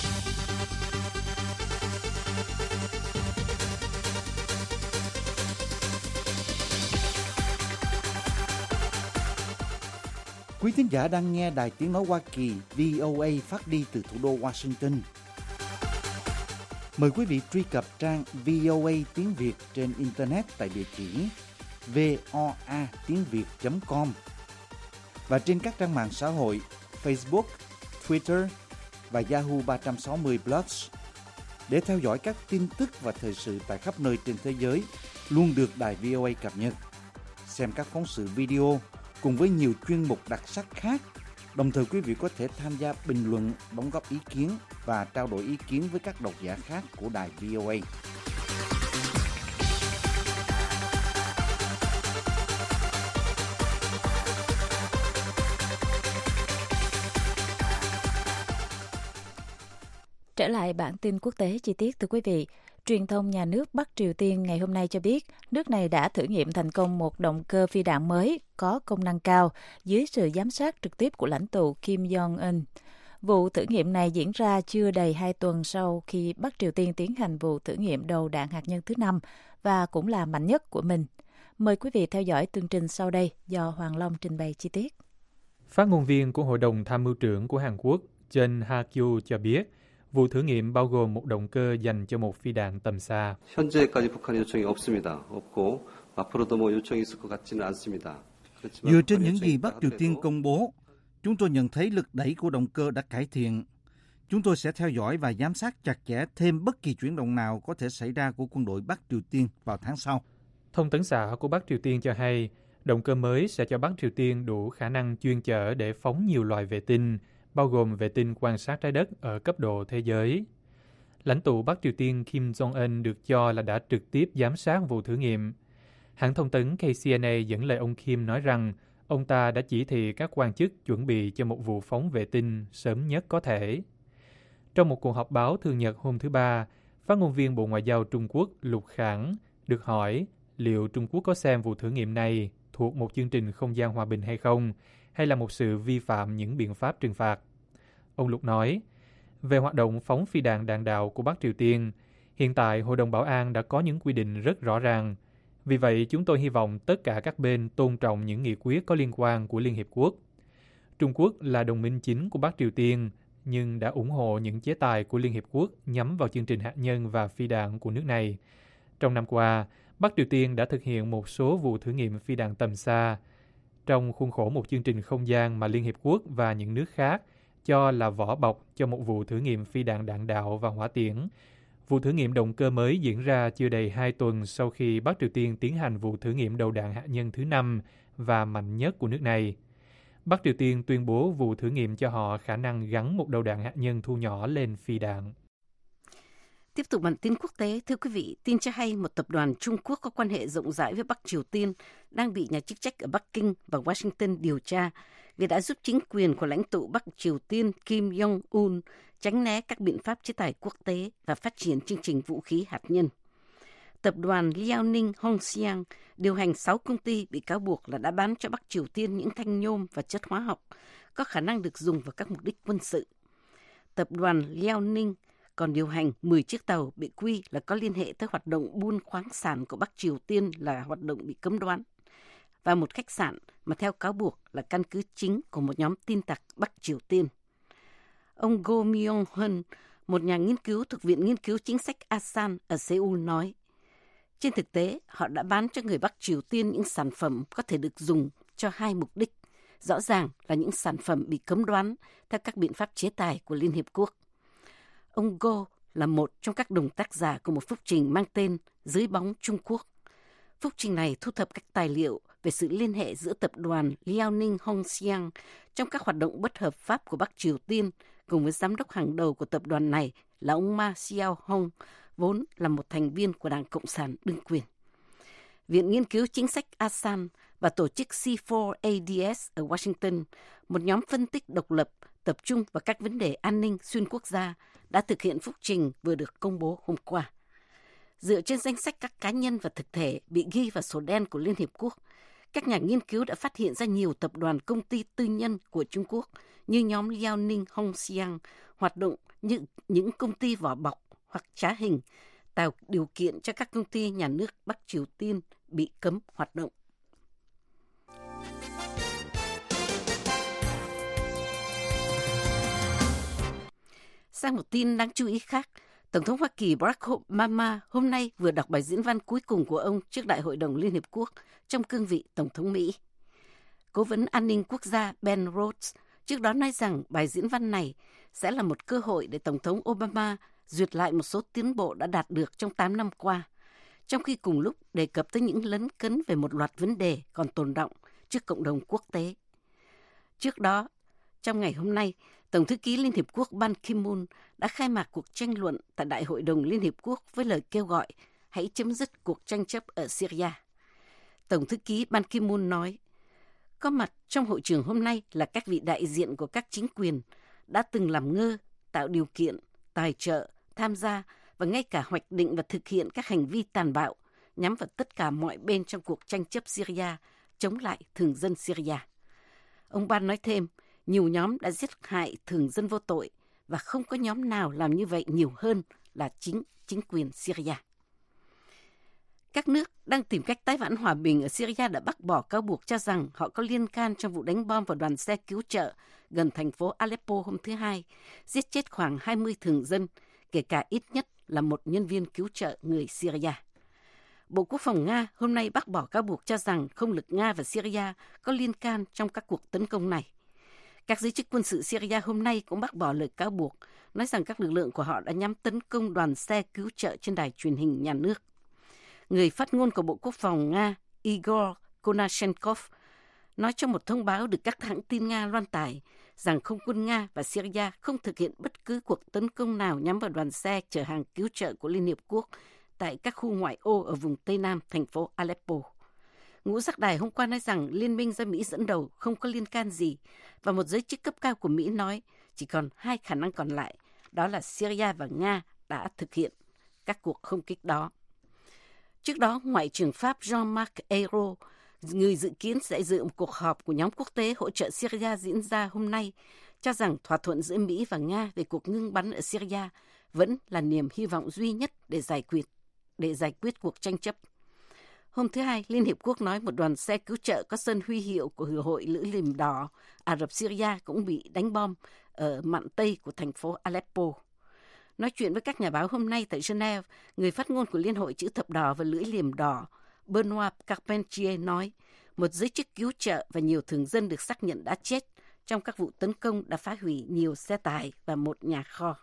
Speaker 4: Quý thính giả đang nghe Đài Tiếng Nói Hoa Kỳ VOA phát đi từ thủ đô Washington. Mời quý vị truy cập trang VOA tiếng Việt trên Internet tại địa chỉ voatiengviet.com và trên các trang mạng xã hội Facebook, Twitter và Yahoo 360 Plus để theo dõi các tin tức và thời sự tại khắp nơi trên thế giới luôn được Đài VOA cập nhật. Xem các phóng sự video cùng với nhiều chuyên mục đặc sắc khác. Đồng thời quý vị có thể tham gia bình luận, đóng góp ý kiến và trao đổi ý kiến với các độc giả khác của Đài VOA.
Speaker 1: Trở lại bản tin quốc tế chi tiết thưa quý vị. Truyền thông nhà nước Bắc Triều Tiên ngày hôm nay cho biết nước này đã thử nghiệm thành công một động cơ phi đạn mới có công năng cao dưới sự giám sát trực tiếp của lãnh tụ Kim Jong-un. Vụ thử nghiệm này diễn ra chưa đầy 2 tuần sau khi Bắc Triều Tiên tiến hành vụ thử nghiệm đầu đạn hạt nhân thứ 5 và cũng là mạnh nhất của mình. Mời quý vị theo dõi tường trình sau đây do Hoàng Long trình bày chi tiết.
Speaker 6: Phát ngôn viên của Hội đồng Tham mưu trưởng của Hàn Quốc, Jeon Ha-kyu cho biết, vụ thử nghiệm bao gồm một động cơ dành cho một phi đạn tầm xa.
Speaker 4: Dựa trên những gì Bắc Triều Tiên công bố, chúng tôi nhận thấy lực đẩy của động cơ đã cải thiện. Chúng tôi sẽ theo dõi và giám sát chặt chẽ thêm bất kỳ chuyển động nào có thể xảy ra của quân đội Bắc Triều Tiên vào tháng sau.
Speaker 6: Thông tấn xã của Bắc Triều Tiên cho hay, động cơ mới sẽ cho Bắc Triều Tiên đủ khả năng chuyên chở để phóng nhiều loại vệ tinh, bao gồm vệ tinh quan sát trái đất ở cấp độ thế giới. Lãnh tụ Bắc Triều Tiên Kim Jong-un được cho là đã trực tiếp giám sát vụ thử nghiệm. Hãng thông tấn KCNA dẫn lời ông Kim nói rằng ông ta đã chỉ thị các quan chức chuẩn bị cho một vụ phóng vệ tinh sớm nhất có thể. Trong một cuộc họp báo thường nhật hôm thứ Ba, phát ngôn viên Bộ Ngoại giao Trung Quốc Lục Khảng được hỏi liệu Trung Quốc có xem vụ thử nghiệm này thuộc một chương trình không gian hòa bình hay không, hay là một sự vi phạm những biện pháp trừng phạt. Ông Lục nói, về hoạt động phóng phi đạn đạn đạo của Bắc Triều Tiên, hiện tại Hội đồng Bảo an đã có những quy định rất rõ ràng. Vì vậy, chúng tôi hy vọng tất cả các bên tôn trọng những nghị quyết có liên quan của Liên Hiệp Quốc. Trung Quốc là đồng minh chính của Bắc Triều Tiên, nhưng đã ủng hộ những chế tài của Liên Hiệp Quốc nhắm vào chương trình hạt nhân và phi đạn của nước này. Trong năm qua, Bắc Triều Tiên đã thực hiện một số vụ thử nghiệm phi đạn tầm xa trong khuôn khổ một chương trình không gian mà Liên Hiệp Quốc và những nước khác cho là vỏ bọc cho một vụ thử nghiệm phi đạn đạn đạo và hỏa tiễn. Vụ thử nghiệm động cơ mới diễn ra chưa đầy 2 tuần sau khi Bắc Triều Tiên tiến hành vụ thử nghiệm đầu đạn hạt nhân thứ 5 và mạnh nhất của nước này. Bắc Triều Tiên tuyên bố vụ thử nghiệm cho họ khả năng gắn một đầu đạn hạt nhân thu nhỏ lên phi đạn.
Speaker 3: Tiếp tục bản tin quốc tế, thưa quý vị, tin cho hay một tập đoàn Trung Quốc có quan hệ rộng rãi với Bắc Triều Tiên đang bị nhà chức trách ở Bắc Kinh và Washington điều tra vì đã giúp chính quyền của lãnh tụ Bắc Triều Tiên Kim Jong-un tránh né các biện pháp chế tài quốc tế và phát triển chương trình vũ khí hạt nhân. Tập đoàn Liaoning Hongxiang điều hành 6 công ty bị cáo buộc là đã bán cho Bắc Triều Tiên những thanh nhôm và chất hóa học có khả năng được dùng vào các mục đích quân sự. Tập đoàn Liaoning còn điều hành 10 chiếc tàu bị quy là có liên hệ tới hoạt động buôn khoáng sản của Bắc Triều Tiên là hoạt động bị cấm đoán, và một khách sạn mà theo cáo buộc là căn cứ chính của một nhóm tin tặc Bắc Triều Tiên. Ông Go Myung-hun, một nhà nghiên cứu thuộc Viện Nghiên cứu Chính sách Asan ở Seoul nói, trên thực tế, họ đã bán cho người Bắc Triều Tiên những sản phẩm có thể được dùng cho hai mục đích, rõ ràng là những sản phẩm bị cấm đoán theo các biện pháp chế tài của Liên Hiệp Quốc. Ông Go là một trong các đồng tác giả của một phúc trình mang tên Dưới bóng Trung Quốc. Phúc trình này thu thập các tài liệu về sự liên hệ giữa tập đoàn Liaoning Hongxiang trong các hoạt động bất hợp pháp của Bắc Triều Tiên cùng với giám đốc hàng đầu của tập đoàn này là ông Ma Xiaohong, vốn là một thành viên của Đảng Cộng sản đương quyền. Viện Nghiên cứu Chính sách Asan và tổ chức C4ADS ở Washington, một nhóm phân tích độc lập tập trung vào các vấn đề an ninh xuyên quốc gia, đã thực hiện phúc trình vừa được công bố hôm qua. Dựa trên danh sách các cá nhân và thực thể bị ghi vào sổ đen của Liên Hiệp Quốc, các nhà nghiên cứu đã phát hiện ra nhiều tập đoàn công ty tư nhân của Trung Quốc như nhóm Liaoning Hongxiang hoạt động như những công ty vỏ bọc hoặc trá hình, tạo điều kiện cho các công ty nhà nước Bắc Triều Tiên bị cấm hoạt động. Sang một tin đáng chú ý khác, Tổng thống Hoa Kỳ Barack Obama hôm nay vừa đọc bài diễn văn cuối cùng của ông trước Đại hội đồng Liên Hiệp Quốc trong cương vị Tổng thống Mỹ. Cố vấn an ninh quốc gia Ben Rhodes trước đó nói rằng bài diễn văn này sẽ là một cơ hội để Tổng thống Obama duyệt lại một số tiến bộ đã đạt được trong 8 năm qua, trong khi cùng lúc đề cập tới những lấn cấn về một loạt vấn đề còn tồn đọng trước cộng đồng quốc tế. Trước đó, trong ngày hôm nay, Tổng thư ký Liên Hiệp Quốc Ban Ki-moon đã khai mạc cuộc tranh luận tại Đại hội đồng Liên Hiệp Quốc với lời kêu gọi hãy chấm dứt cuộc tranh chấp ở Syria. Tổng thư ký Ban Ki-moon nói, có mặt trong hội trường hôm nay là các vị đại diện của các chính quyền đã từng làm ngơ, tạo điều kiện, tài trợ, tham gia và ngay cả hoạch định và thực hiện các hành vi tàn bạo nhắm vào tất cả mọi bên trong cuộc tranh chấp Syria chống lại thường dân Syria. Ông Ban nói thêm, nhiều nhóm đã giết hại thường dân vô tội và không có nhóm nào làm như vậy nhiều hơn là chính quyền Syria. Các nước đang tìm cách tái vãn hòa bình ở Syria đã bác bỏ cáo buộc cho rằng họ có liên can trong vụ đánh bom vào đoàn xe cứu trợ gần thành phố Aleppo hôm thứ Hai, giết chết khoảng 20 thường dân, kể cả ít nhất là một nhân viên cứu trợ người Syria. Bộ Quốc phòng Nga hôm nay bác bỏ cáo buộc cho rằng không lực Nga và Syria có liên can trong các cuộc tấn công này. Các giới chức quân sự Syria hôm nay cũng bác bỏ lời cáo buộc, nói rằng các lực lượng của họ đã nhắm tấn công đoàn xe cứu trợ trên đài truyền hình nhà nước. Người phát ngôn của Bộ Quốc phòng Nga Igor Konashenkov nói trong một thông báo được các hãng tin Nga loan tải rằng không quân Nga và Syria không thực hiện bất cứ cuộc tấn công nào nhắm vào đoàn xe chở hàng cứu trợ của Liên Hiệp Quốc tại các khu ngoại ô ở vùng Tây Nam thành phố Aleppo. Ngũ giác đài hôm qua nói rằng liên minh do Mỹ dẫn đầu không có liên can gì, và một giới chức cấp cao của Mỹ nói chỉ còn hai khả năng còn lại, đó là Syria và Nga đã thực hiện các cuộc không kích đó. Trước đó, Ngoại trưởng Pháp Jean-Marc Ayrault, người dự kiến sẽ dự một cuộc họp của nhóm quốc tế hỗ trợ Syria diễn ra hôm nay, cho rằng thỏa thuận giữa Mỹ và Nga về cuộc ngưng bắn ở Syria vẫn là niềm hy vọng duy nhất để giải quyết cuộc tranh chấp. Hôm thứ Hai, Liên Hiệp Quốc nói một đoàn xe cứu trợ có sơn huy hiệu của Hội Lữ Liềm Đỏ Ả Rập Syria cũng bị đánh bom ở mạn Tây của thành phố Aleppo. Nói chuyện với các nhà báo hôm nay tại Geneva, người phát ngôn của Liên hội Chữ Thập Đỏ và Lưỡi Liềm Đỏ Benoit Carpentier nói một giới chức cứu trợ và nhiều thường dân được xác nhận đã chết trong các vụ tấn công đã phá hủy nhiều xe tải và một nhà kho.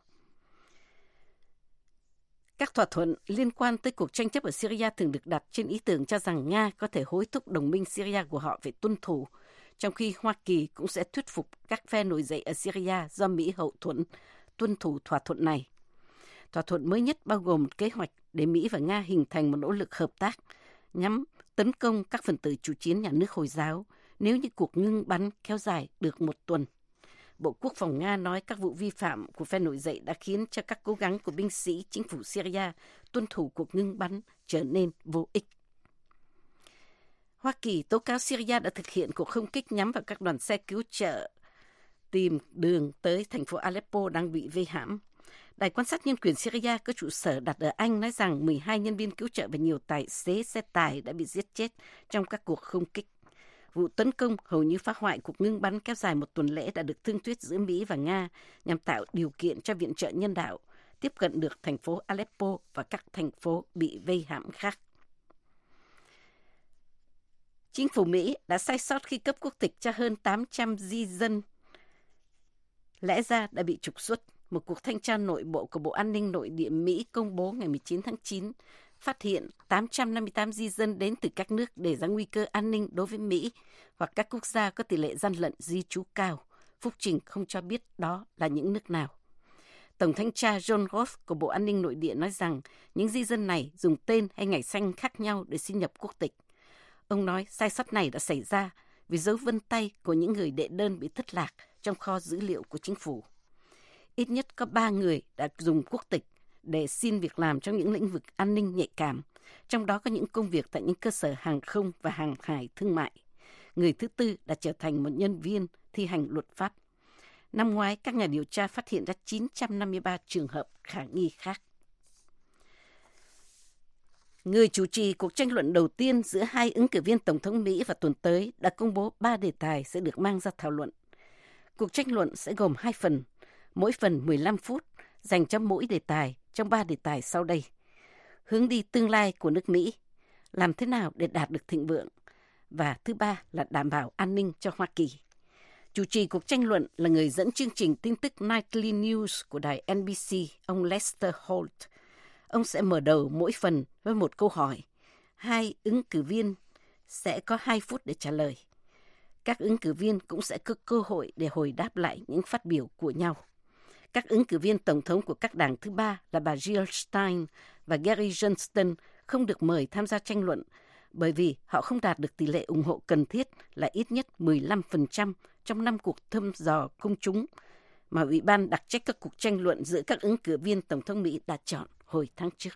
Speaker 3: Các thỏa thuận liên quan tới cuộc tranh chấp ở Syria thường được đặt trên ý tưởng cho rằng Nga có thể hối thúc đồng minh Syria của họ phải tuân thủ, trong khi Hoa Kỳ cũng sẽ thuyết phục các phe nổi dậy ở Syria do Mỹ hậu thuẫn tuân thủ thỏa thuận này. Thỏa thuận mới nhất bao gồm một kế hoạch để Mỹ và Nga hình thành một nỗ lực hợp tác nhằm tấn công các phần tử chủ chiến nhà nước Hồi giáo nếu như cuộc ngưng bắn kéo dài được một tuần. Bộ Quốc phòng Nga nói các vụ vi phạm của phe nổi dậy đã khiến cho các cố gắng của binh sĩ chính phủ Syria tuân thủ cuộc ngưng bắn trở nên vô ích. Hoa Kỳ tố cáo Syria đã thực hiện cuộc không kích nhắm vào các đoàn xe cứu trợ tìm đường tới thành phố Aleppo đang bị vây hãm. Đài quan sát nhân quyền Syria có trụ sở đặt ở Anh nói rằng 12 nhân viên cứu trợ và nhiều tài xế xe tải đã bị giết chết trong các cuộc không kích. Vụ tấn công hầu như phá hoại cuộc ngưng bắn kéo dài một tuần lễ đã được thương thuyết giữa Mỹ và Nga nhằm tạo điều kiện cho viện trợ nhân đạo tiếp cận được thành phố Aleppo và các thành phố bị vây hãm khác. Chính phủ Mỹ đã sai sót khi cấp quốc tịch cho hơn 800 di dân lẽ ra đã bị trục xuất. Một cuộc thanh tra nội bộ của Bộ An ninh Nội địa Mỹ công bố ngày 19 tháng 9 phát hiện 858 di dân đến từ các nước để ra nguy cơ an ninh đối với Mỹ hoặc các quốc gia có tỷ lệ gian lận di trú cao. Phúc trình không cho biết đó là những nước nào. Tổng thanh tra John Roth của Bộ An ninh Nội địa nói rằng những di dân này dùng tên hay ngày sinh khác nhau để xin nhập quốc tịch. Ông nói sai sót này đã xảy ra vì dấu vân tay của những người đệ đơn bị thất lạc trong kho dữ liệu của chính phủ. Ít nhất có 3 người đã dùng quốc tịch để xin việc làm trong những lĩnh vực an ninh nhạy cảm, trong đó có những công việc tại những cơ sở hàng không và hàng hải thương mại. Người thứ tư đã trở thành một nhân viên thi hành luật pháp. Năm ngoái, các nhà điều tra phát hiện ra 953 trường hợp khả nghi khác. Người chủ trì cuộc tranh luận đầu tiên giữa hai ứng cử viên Tổng thống Mỹ vào tuần tới đã công bố 3 đề tài sẽ được mang ra thảo luận. Cuộc tranh luận sẽ gồm 2 phần, mỗi phần 15 phút, dành cho mỗi đề tài trong 3 đề tài sau đây. Hướng đi tương lai của nước Mỹ, làm thế nào để đạt được thịnh vượng, và thứ ba là đảm bảo an ninh cho Hoa Kỳ. Chủ trì cuộc tranh luận là người dẫn chương trình tin tức Nightly News của đài NBC, ông Lester Holt. Ông sẽ mở đầu mỗi phần với một câu hỏi. Hai ứng cử viên sẽ có 2 phút để trả lời. Các ứng cử viên cũng sẽ có cơ hội để hồi đáp lại những phát biểu của nhau. Các ứng cử viên tổng thống của các đảng thứ ba là bà Jill Stein và Gary Johnson không được mời tham gia tranh luận bởi vì họ không đạt được tỷ lệ ủng hộ cần thiết là ít nhất 15% trong 5 cuộc thăm dò công chúng mà Ủy ban đặc trách các cuộc tranh luận giữa các ứng cử viên Tổng thống Mỹ đã chọn hồi tháng trước.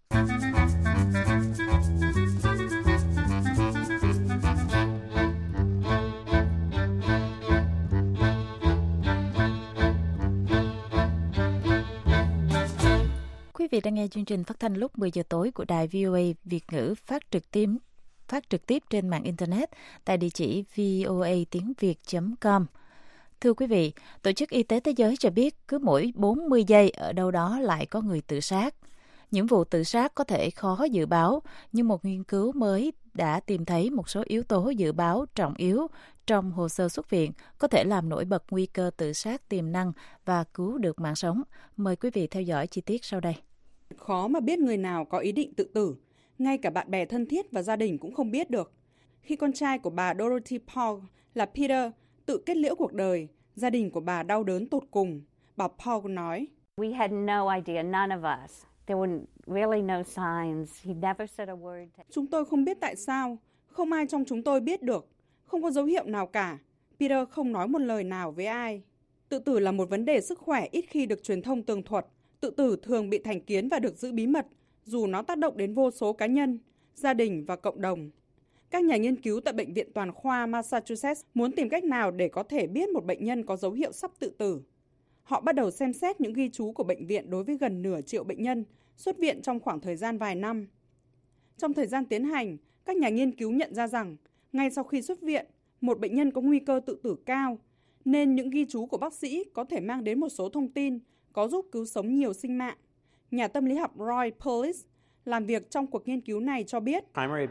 Speaker 1: Quý vị đang nghe chương trình phát thanh lúc 10 giờ tối của đài VOA Việt ngữ phát trực tiếp trên mạng Internet tại địa chỉ voatiengviet.com. Thưa quý vị, Tổ chức Y tế Thế giới cho biết cứ mỗi 40 giây ở đâu đó lại có người tự sát. Những vụ tự sát có thể khó dự báo, nhưng một nghiên cứu mới đã tìm thấy một số yếu tố dự báo trọng yếu trong hồ sơ xuất viện có thể làm nổi bật nguy cơ tự sát tiềm năng và cứu được mạng sống. Mời quý vị theo dõi chi tiết sau đây.
Speaker 9: Khó mà biết người nào có ý định tự tử, ngay cả bạn bè thân thiết và gia đình cũng không biết được. Khi con trai của bà Dorothy Paul là Peter tự kết liễu cuộc đời, gia đình của bà đau đớn tột cùng. Bà Paul nói,
Speaker 10: We had no idea, none of us. There were really no signs. He never said a word.
Speaker 9: Chúng tôi không biết tại sao, không ai trong chúng tôi biết được, không có dấu hiệu nào cả. Peter không nói một lời nào với ai. Tự tử là một vấn đề sức khỏe ít khi được truyền thông tường thuật. Tự tử thường bị thành kiến và được giữ bí mật, dù nó tác động đến vô số cá nhân, gia đình và cộng đồng. Các nhà nghiên cứu tại Bệnh viện Toàn khoa Massachusetts muốn tìm cách nào để có thể biết một bệnh nhân có dấu hiệu sắp tự tử. Họ bắt đầu xem xét những ghi chú của bệnh viện đối với gần nửa triệu bệnh nhân xuất viện trong khoảng thời gian vài năm. Trong thời gian tiến hành, các nhà nghiên cứu nhận ra rằng, ngay sau khi xuất viện, một bệnh nhân có nguy cơ tự tử cao, nên những ghi chú của bác sĩ có thể mang đến một số thông tin có giúp cứu sống nhiều sinh mạng. Nhà tâm lý học Roy Pulis làm việc trong cuộc nghiên cứu này cho biết,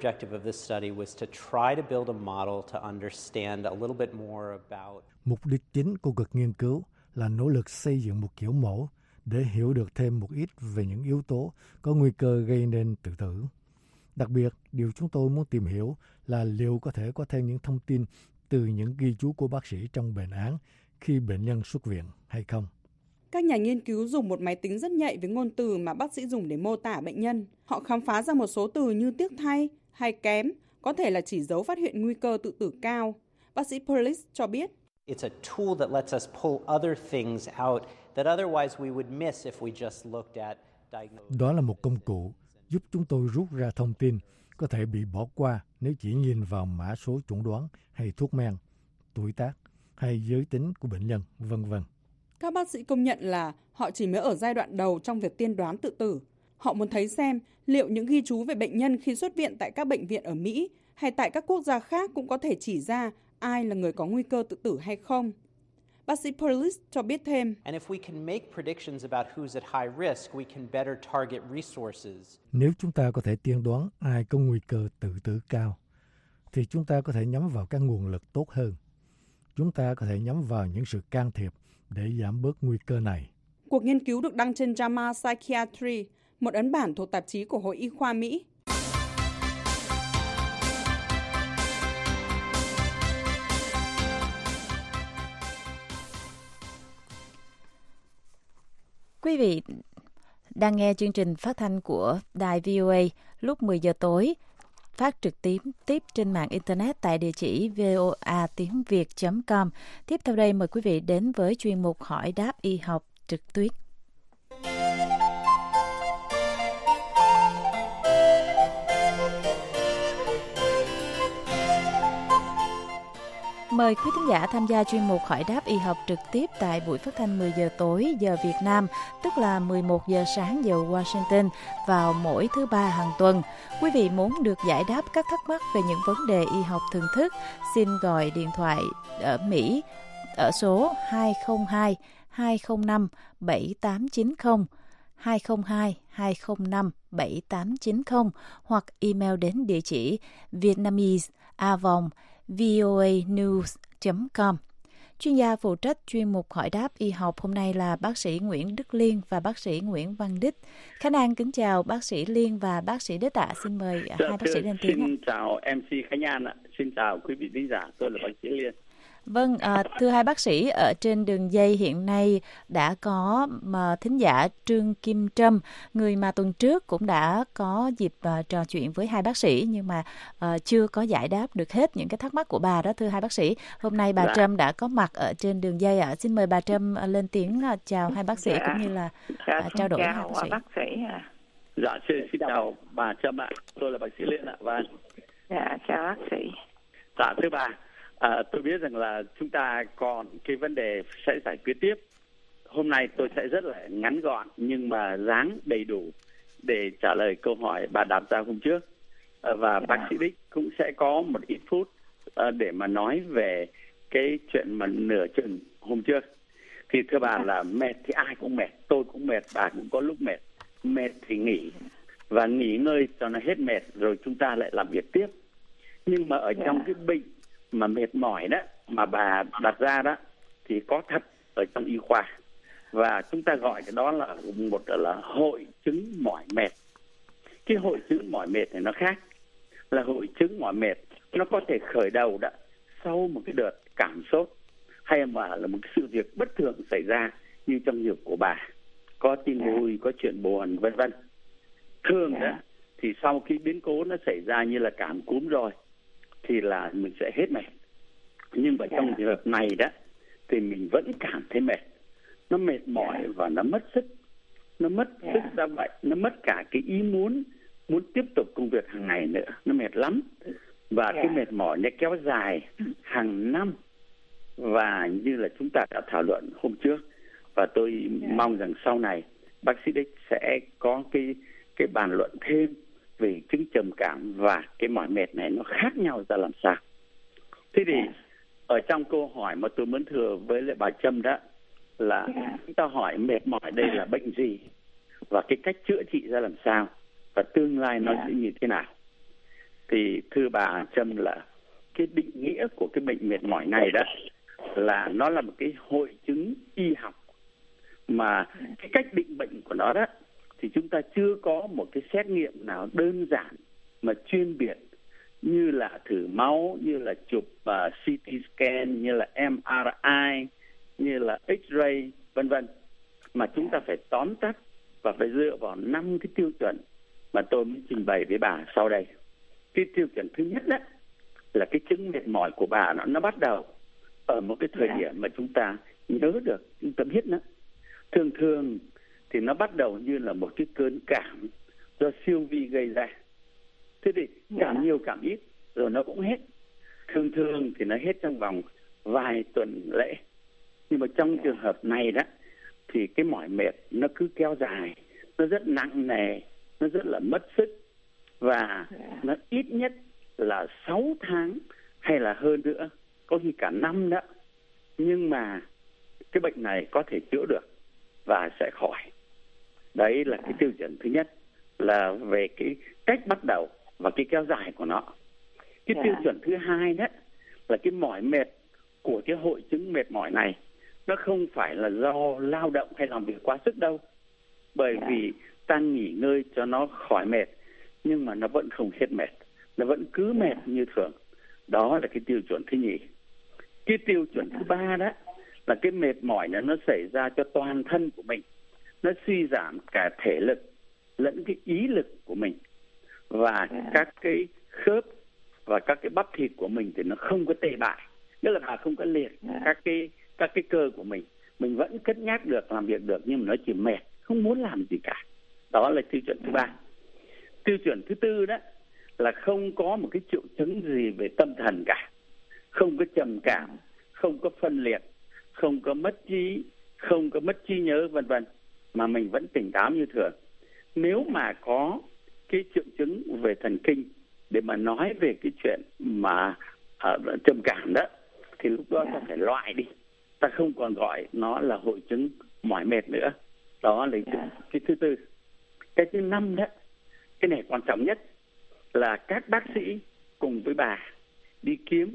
Speaker 11: mục đích chính của cuộc nghiên cứu là nỗ lực xây dựng một kiểu mẫu để hiểu được thêm một ít về những yếu tố có nguy cơ gây nên tự tử. Đặc biệt, điều chúng tôi muốn tìm hiểu là liệu có thể có thêm những thông tin từ những ghi chú của bác sĩ trong bệnh án khi bệnh nhân xuất viện hay không.
Speaker 9: Các nhà nghiên cứu dùng một máy tính rất nhạy với ngôn từ mà bác sĩ dùng để mô tả bệnh nhân. Họ khám phá ra một số từ như tiếc thay hay kém, có thể là chỉ dấu phát hiện nguy cơ tự tử cao. Bác sĩ Pulis cho biết,
Speaker 12: It's a tool that lets us pull other things out that otherwise we would miss if we just looked at diagnosis.
Speaker 11: Đó là một công cụ giúp chúng tôi rút ra thông tin có thể bị bỏ qua nếu chỉ nhìn vào mã số chẩn đoán hay thuốc men, tuổi tác hay giới tính của bệnh nhân, v.v.
Speaker 9: Các bác sĩ công nhận là họ chỉ mới ở giai đoạn đầu trong việc tiên đoán tự tử. Họ muốn thấy xem liệu những ghi chú về bệnh nhân khi xuất viện tại các bệnh viện ở Mỹ hay tại các quốc gia khác cũng có thể chỉ ra ai là người có nguy cơ tự tử hay không. Bác sĩ Perlis cho biết thêm.
Speaker 11: Nếu chúng ta có thể tiên đoán ai có nguy cơ tự tử cao, thì chúng ta có thể nhắm vào các nguồn lực tốt hơn. Chúng ta có thể nhắm vào những sự can thiệp để giảm bớt nguy cơ này.
Speaker 9: Cuộc nghiên cứu được đăng trên JAMA Psychiatry, một ấn bản thuộc tạp chí của Hội Y khoa Mỹ.
Speaker 1: Quý vị đang nghe chương trình phát thanh của đài VOA lúc 10 giờ tối, phát trực tiếp trên mạng Internet tại địa chỉ voatiếngviet.com. Tiếp theo đây mời quý vị đến với chuyên mục hỏi đáp y học trực tuyến. Mời quý thính giả tham gia chuyên mục hỏi đáp y học trực tiếp tại buổi phát thanh 10 giờ tối giờ Việt Nam, tức là 11 giờ sáng giờ Washington vào mỗi thứ Ba hàng tuần. Quý vị muốn được giải đáp các thắc mắc về những vấn đề y học thường thức, xin gọi điện thoại ở Mỹ ở số 202 205 7890, 202 205 7890 hoặc email đến địa chỉ vietnamese@voanews.com. Chuyên gia phụ trách chuyên mục hỏi đáp y học hôm nay là bác sĩ Nguyễn Đức Liên và bác sĩ Nguyễn Văn Đích. Khánh An kính chào bác sĩ Liên và bác sĩ Đích ạ. Xin mời hai bác sĩ lên tiếng.
Speaker 13: Xin chào MC Khánh An ạ. Xin chào quý vị khán giả. Tôi là bác sĩ Liên.
Speaker 1: Vâng, thưa hai bác sĩ, ở trên đường dây hiện nay đã có thính giả Trương Kim Trâm, người mà tuần trước cũng đã có dịp trò chuyện với hai bác sĩ nhưng mà chưa có giải đáp được hết những cái thắc mắc của bà đó thưa hai bác sĩ. Hôm nay bà Trâm đã có mặt ở trên đường dây ạ. Xin mời bà Trâm lên tiếng chào hai bác sĩ cũng như là trao đổi với hai bác sĩ.
Speaker 13: Dạ, xin chào bà Trâm ạ. Tôi là bác sĩ Liên ạ. Vâng.
Speaker 14: Dạ, chào bác sĩ.
Speaker 13: Dạ, thưa bà. Tôi biết rằng là chúng ta còn cái vấn đề sẽ giải quyết tiếp. Hôm nay tôi sẽ rất là ngắn gọn nhưng mà dáng đầy đủ để trả lời câu hỏi bà đặt ra hôm trước. Và bác sĩ Đích cũng sẽ có một ít phút để mà nói về cái chuyện mà nửa chừng hôm trước. Thì thưa bà là mệt thì ai cũng mệt, tôi cũng mệt, bà cũng có lúc mệt. Mệt thì nghỉ và nghỉ ngơi cho nó hết mệt rồi chúng ta lại làm việc tiếp. Nhưng mà ở trong cái bệnh mà mệt mỏi đó mà bà đặt ra đó thì có thật ở trong y khoa và chúng ta gọi cái đó là một là hội chứng mỏi mệt. Cái hội chứng mỏi mệt này nó khác, là hội chứng mỏi mệt nó có thể khởi đầu đó sau một cái đợt cảm sốt hay mà là một cái sự việc bất thường xảy ra như trong việc của bà, có tin vui, có chuyện buồn vân vân. Thường đó thì sau khi biến cố nó xảy ra như là cảm cúm rồi thì là mình sẽ hết mệt. Nhưng mà trong trường hợp này đó thì mình vẫn cảm thấy mệt. Nó mệt mỏi và nó mất sức. Nó mất sức ra vậy, nó mất cả cái ý muốn tiếp tục công việc hàng ngày nữa. Nó mệt lắm. Và cái mệt mỏi nó kéo dài hàng năm. Và như là chúng ta đã thảo luận hôm trước, và tôi mong rằng sau này bác sĩ Đích sẽ có cái bàn luận thêm về chứng trầm cảm và cái mỏi mệt này nó khác nhau ra làm sao. Thế thì ở trong câu hỏi mà tôi muốn thừa với lại bà Trâm đó là chúng ta hỏi mệt mỏi đây là bệnh gì và cái cách chữa trị ra làm sao và tương lai nó sẽ như thế nào. Thì thưa bà Trâm là cái định nghĩa của cái bệnh mệt mỏi này đó là nó là một cái hội chứng y học mà cái cách định bệnh của nó đó thì chúng ta chưa có một cái xét nghiệm nào đơn giản mà chuyên biệt như là thử máu, như là chụp CT scan, như là MRI, như là X-ray, vân vân. Mà chúng ta phải tóm tắt và phải dựa vào 5 cái tiêu chuẩn mà tôi muốn trình bày với bà sau đây. Cái tiêu chuẩn thứ nhất đó là cái chứng mệt mỏi của bà nó bắt đầu ở một cái thời điểm mà chúng ta nhớ được, chúng ta biết nó. Thường thường thì nó bắt đầu như là một cái cơn cảm do siêu vi gây ra. Thế thì cảm nhiều cảm ít rồi nó cũng hết. Thường thường thì nó hết trong vòng vài tuần lễ. Nhưng mà trong trường hợp này đó thì cái mỏi mệt nó cứ kéo dài, nó rất nặng nề, nó rất là mất sức, và nó ít nhất là 6 tháng hay là hơn nữa, có khi cả năm đó. Nhưng mà cái bệnh này có thể chữa được và sẽ khỏi. Đấy là cái tiêu chuẩn thứ nhất, là về cái cách bắt đầu và cái kéo dài của nó. Cái tiêu chuẩn thứ hai đó là cái mỏi mệt của cái hội chứng mệt mỏi này nó không phải là do lao động hay làm việc quá sức đâu. Bởi vì ta nghỉ ngơi cho nó khỏi mệt, nhưng mà nó vẫn không hết mệt, nó vẫn cứ mệt như thường. Đó là cái tiêu chuẩn thứ nhì. Cái tiêu chuẩn thứ ba đó là cái mệt mỏi này nó xảy ra cho toàn thân của mình. Nó suy giảm cả thể lực lẫn cái ý lực của mình. Và các cái khớp và các cái bắp thịt của mình thì nó không có tê bại. Nghĩa là bà không có liệt các cái cơ của mình. Mình vẫn cất nhắc được, làm việc được, nhưng mà nó chỉ mệt, không muốn làm gì cả. Đó là tiêu chuẩn thứ ba. Tiêu chuẩn thứ tư đó là không có một cái triệu chứng gì về tâm thần cả. Không có trầm cảm, không có phân liệt, không có mất trí, không có mất trí nhớ, vân vân, mà mình vẫn tỉnh táo như thường. Nếu mà có cái triệu chứng về thần kinh để mà nói về cái chuyện mà trầm cảm đó, thì lúc đó ta phải loại đi. Ta không còn gọi nó là hội chứng mỏi mệt nữa. Đó là cái thứ tư. Cái thứ năm đó, cái này quan trọng nhất, là các bác sĩ cùng với bà đi kiếm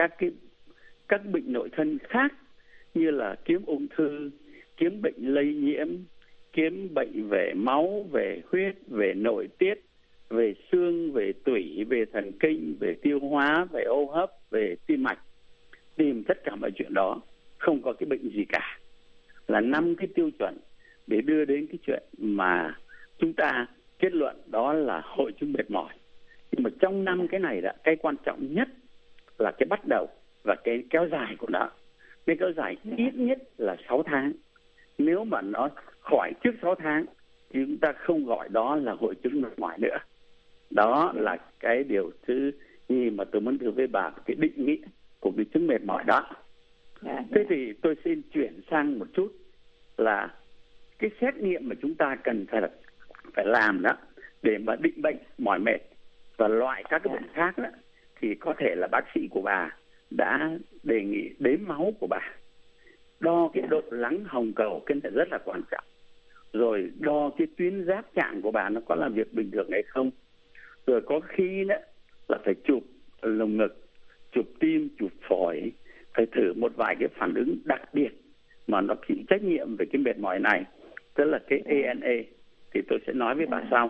Speaker 13: các bệnh nội thân khác, như là kiếm ung thư, kiếm bệnh lây nhiễm, kiếm bệnh về máu, về huyết, về nội tiết, về xương, về tủy, về thần kinh, về tiêu hóa, về hô hấp, về tim mạch. Tìm tất cả mọi chuyện đó, không có cái bệnh gì cả. Là 5 cái tiêu chuẩn để đưa đến cái chuyện mà chúng ta kết luận đó là hội chứng mệt mỏi. Nhưng mà trong 5 cái này đó, cái quan trọng nhất là cái bắt đầu và cái kéo dài của nó. Cái kéo dài ít nhất là 6 tháng. Nếu mà nó khỏi trước 6 tháng thì chúng ta không gọi đó là hội chứng mệt mỏi nữa. Đó là cái điều thứ nhì mà tôi muốn đưa với bà, cái định nghĩa của cái chứng mệt mỏi đó. Thế thì tôi xin chuyển sang một chút là cái xét nghiệm mà chúng ta cần phải làm đó để mà định bệnh mỏi mệt và loại các cái bệnh khác đó, thì có thể là bác sĩ của bà đã đề nghị đếm máu của bà, đo cái độ lắng hồng cầu, cái này rất là quan trọng, rồi đo cái tuyến giáp trạng của bà nó có làm việc bình thường hay không, rồi có khi đó là phải chụp lồng ngực, chụp tim, chụp phổi, phải thử một vài cái phản ứng đặc biệt mà nó chịu trách nhiệm về cái mệt mỏi này, tức là cái ANA, thì tôi sẽ nói với bà sau.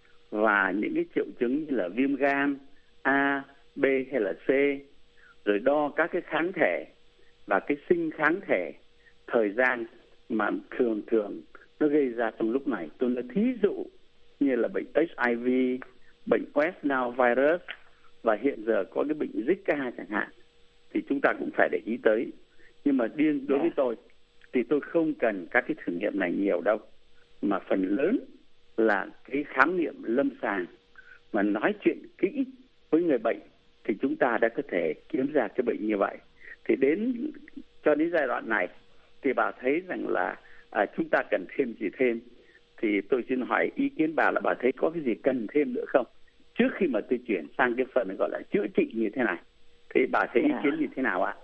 Speaker 13: Và những cái triệu chứng như là viêm gan A, B hay là C, rồi đo các cái kháng thể và cái sinh kháng thể, thời gian mà thường nó gây ra trong lúc này. Tôi nói thí dụ như là bệnh HIV, bệnh West Nile virus, và hiện giờ có cái bệnh Zika chẳng hạn, thì chúng ta cũng phải để ý tới. Nhưng mà đối với tôi thì tôi không cần các cái thử nghiệm này nhiều đâu, mà phần lớn là cái khám nghiệm lâm sàng mà nói chuyện kỹ với người bệnh thì chúng ta đã có thể kiếm ra cái bệnh như vậy. Thì cho đến giai đoạn này thì bà thấy rằng là chúng ta cần thêm gì thêm, thì tôi xin hỏi ý kiến bà là bà thấy có cái gì cần thêm nữa không, trước khi mà tôi chuyển sang cái phần gọi là chữa trị như thế này, thì bà thấy ý kiến như thế nào ạ?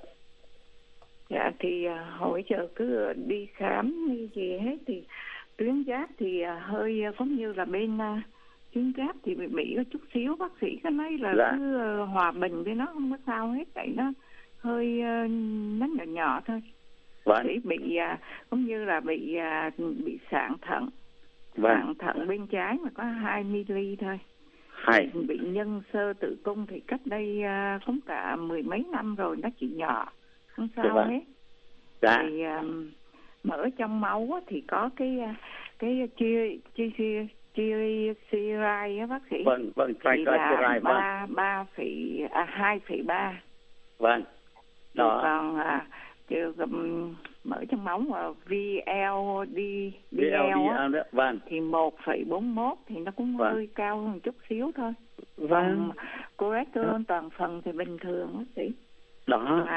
Speaker 14: Dạ thì hồi giờ cứ đi khám như gì hết thì tuyến giáp thì hơi giống như là bên tuyến giáp thì bị có chút xíu, bác sĩ cái nói là cứ hòa bình với nó, không có sao hết, tại nó hơi nó nhỏ thôi. Chỉ bị giống như là bị sạn thận. Sạn thận bên trái mà có 2 mm thôi. Bị nhân xơ tử cung thì cách đây cũng cả 10 mấy năm rồi, nó chỉ nhỏ, không sao hết. Thì mà ở trong máu thì có cái triglyceride á bác sĩ. Thì là 2,3. Đó. Còn mở trong móng mà VLD
Speaker 13: đó, vâng.
Speaker 14: Thì 1,41 thì nó cũng hơi cao hơn chút xíu thôi.
Speaker 13: Vâng.
Speaker 14: Cholesterol toàn phần thì bình thường bác sĩ.
Speaker 13: Đó.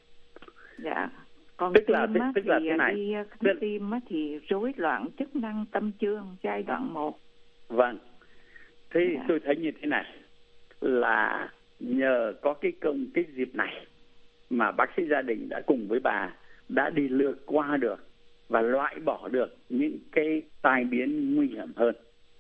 Speaker 14: Dạ. Còn
Speaker 13: tức
Speaker 14: tim
Speaker 13: là thế này.
Speaker 14: Tim thì rối loạn chức năng tâm chương giai đoạn 1.
Speaker 13: Vâng. Thế tôi thấy như thế này, là nhờ có cái dịp này mà bác sĩ gia đình đã cùng với bà đã đi lược qua được và loại bỏ được những cái tai biến nguy hiểm hơn,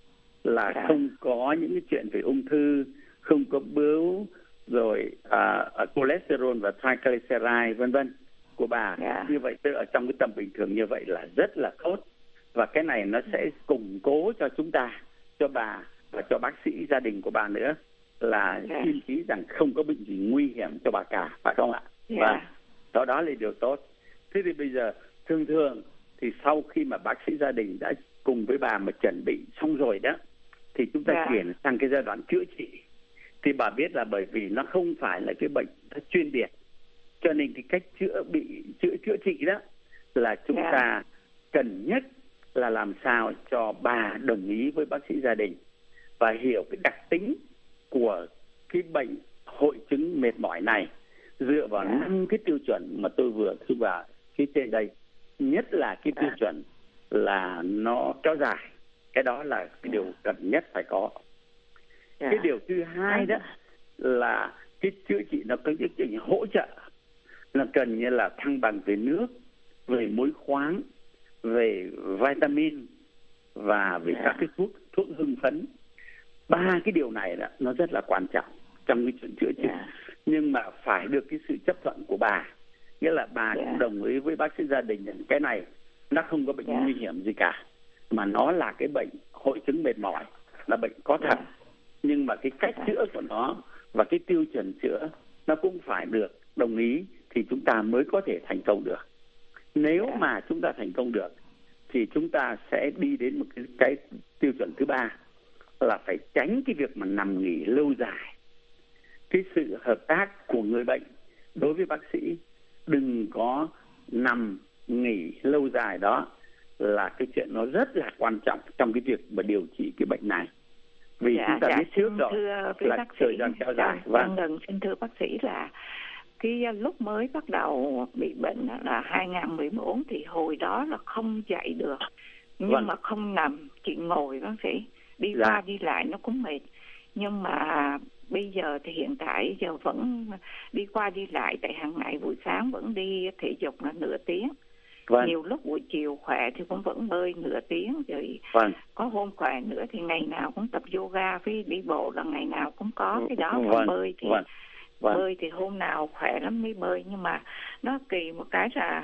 Speaker 13: là không có những cái chuyện về ung thư, không có bướu, rồi cholesterol và triglyceride vân vân của bà. Như vậy tức ở trong cái tầm bình thường như vậy là rất là tốt, và cái này nó sẽ củng cố cho chúng ta, cho bà và cho bác sĩ gia đình của bà nữa, là tin chí rằng không có bệnh gì nguy hiểm cho bà cả, phải không ạ? Và đó là điều tốt. Thế thì bây giờ thường thì sau khi mà bác sĩ gia đình đã cùng với bà mà chuẩn bị xong rồi đó, thì chúng ta chuyển sang cái giai đoạn chữa trị. Thì bà biết là bởi vì nó không phải là cái bệnh chuyên biệt, cho nên cái cách chữa trị đó là chúng ta cần nhất là làm sao cho bà đồng ý với bác sĩ gia đình và hiểu cái đặc tính của cái bệnh hội chứng mệt mỏi này dựa vào 5 cái tiêu chuẩn mà tôi vừa thư vào phía trên đây. Nhất là cái tiêu chuẩn là nó kéo dài, cái đó là cái điều cần nhất phải có. Cái điều thứ hai đó là cái chữa trị nó có những cái hỗ trợ, là cần như là thăng bằng về nước, về muối khoáng, về vitamin và về các cái thuốc hưng phấn. 3 cái điều này đó, nó rất là quan trọng trong cái chuyện chữa trị. Nhưng mà phải được cái sự chấp thuận của bà, nghĩa là bà cũng đồng ý với bác sĩ gia đình rằng cái này nó không có bệnh nguy hiểm gì cả, mà nó là cái bệnh hội chứng mệt mỏi, là bệnh có thật. Nhưng mà cái cách chữa của nó và cái tiêu chuẩn chữa nó cũng phải được đồng ý thì chúng ta mới có thể thành công được. Nếu mà chúng ta thành công được thì chúng ta sẽ đi đến một cái tiêu chuẩn thứ 3 là phải tránh cái việc mà nằm nghỉ lâu dài. Cái sự hợp tác của người bệnh đối với bác sĩ, đừng có nằm nghỉ lâu dài, đó là cái chuyện nó rất là quan trọng trong cái việc mà điều trị cái bệnh này. Vì chúng ta biết trước rồi là thời gian kéo dài.
Speaker 14: Xin thưa bác sĩ là cái lúc mới bắt đầu bị bệnh là 2014 thì hồi đó là không chạy được, nhưng mà không nằm, chỉ ngồi bác sĩ, đi qua đi lại nó cũng mệt. Nhưng mà bây giờ thì hiện tại giờ vẫn đi qua đi lại, tại hàng ngày buổi sáng vẫn đi thể dục là nửa tiếng. Nhiều lúc buổi chiều khỏe thì cũng vẫn bơi nửa tiếng, rồi có hôm khỏe nữa thì ngày nào cũng tập yoga với đi bộ, là ngày nào cũng có cái đó. Bơi thì bơi thì hôm nào khỏe lắm mới bơi. Nhưng mà nó kỳ một cái là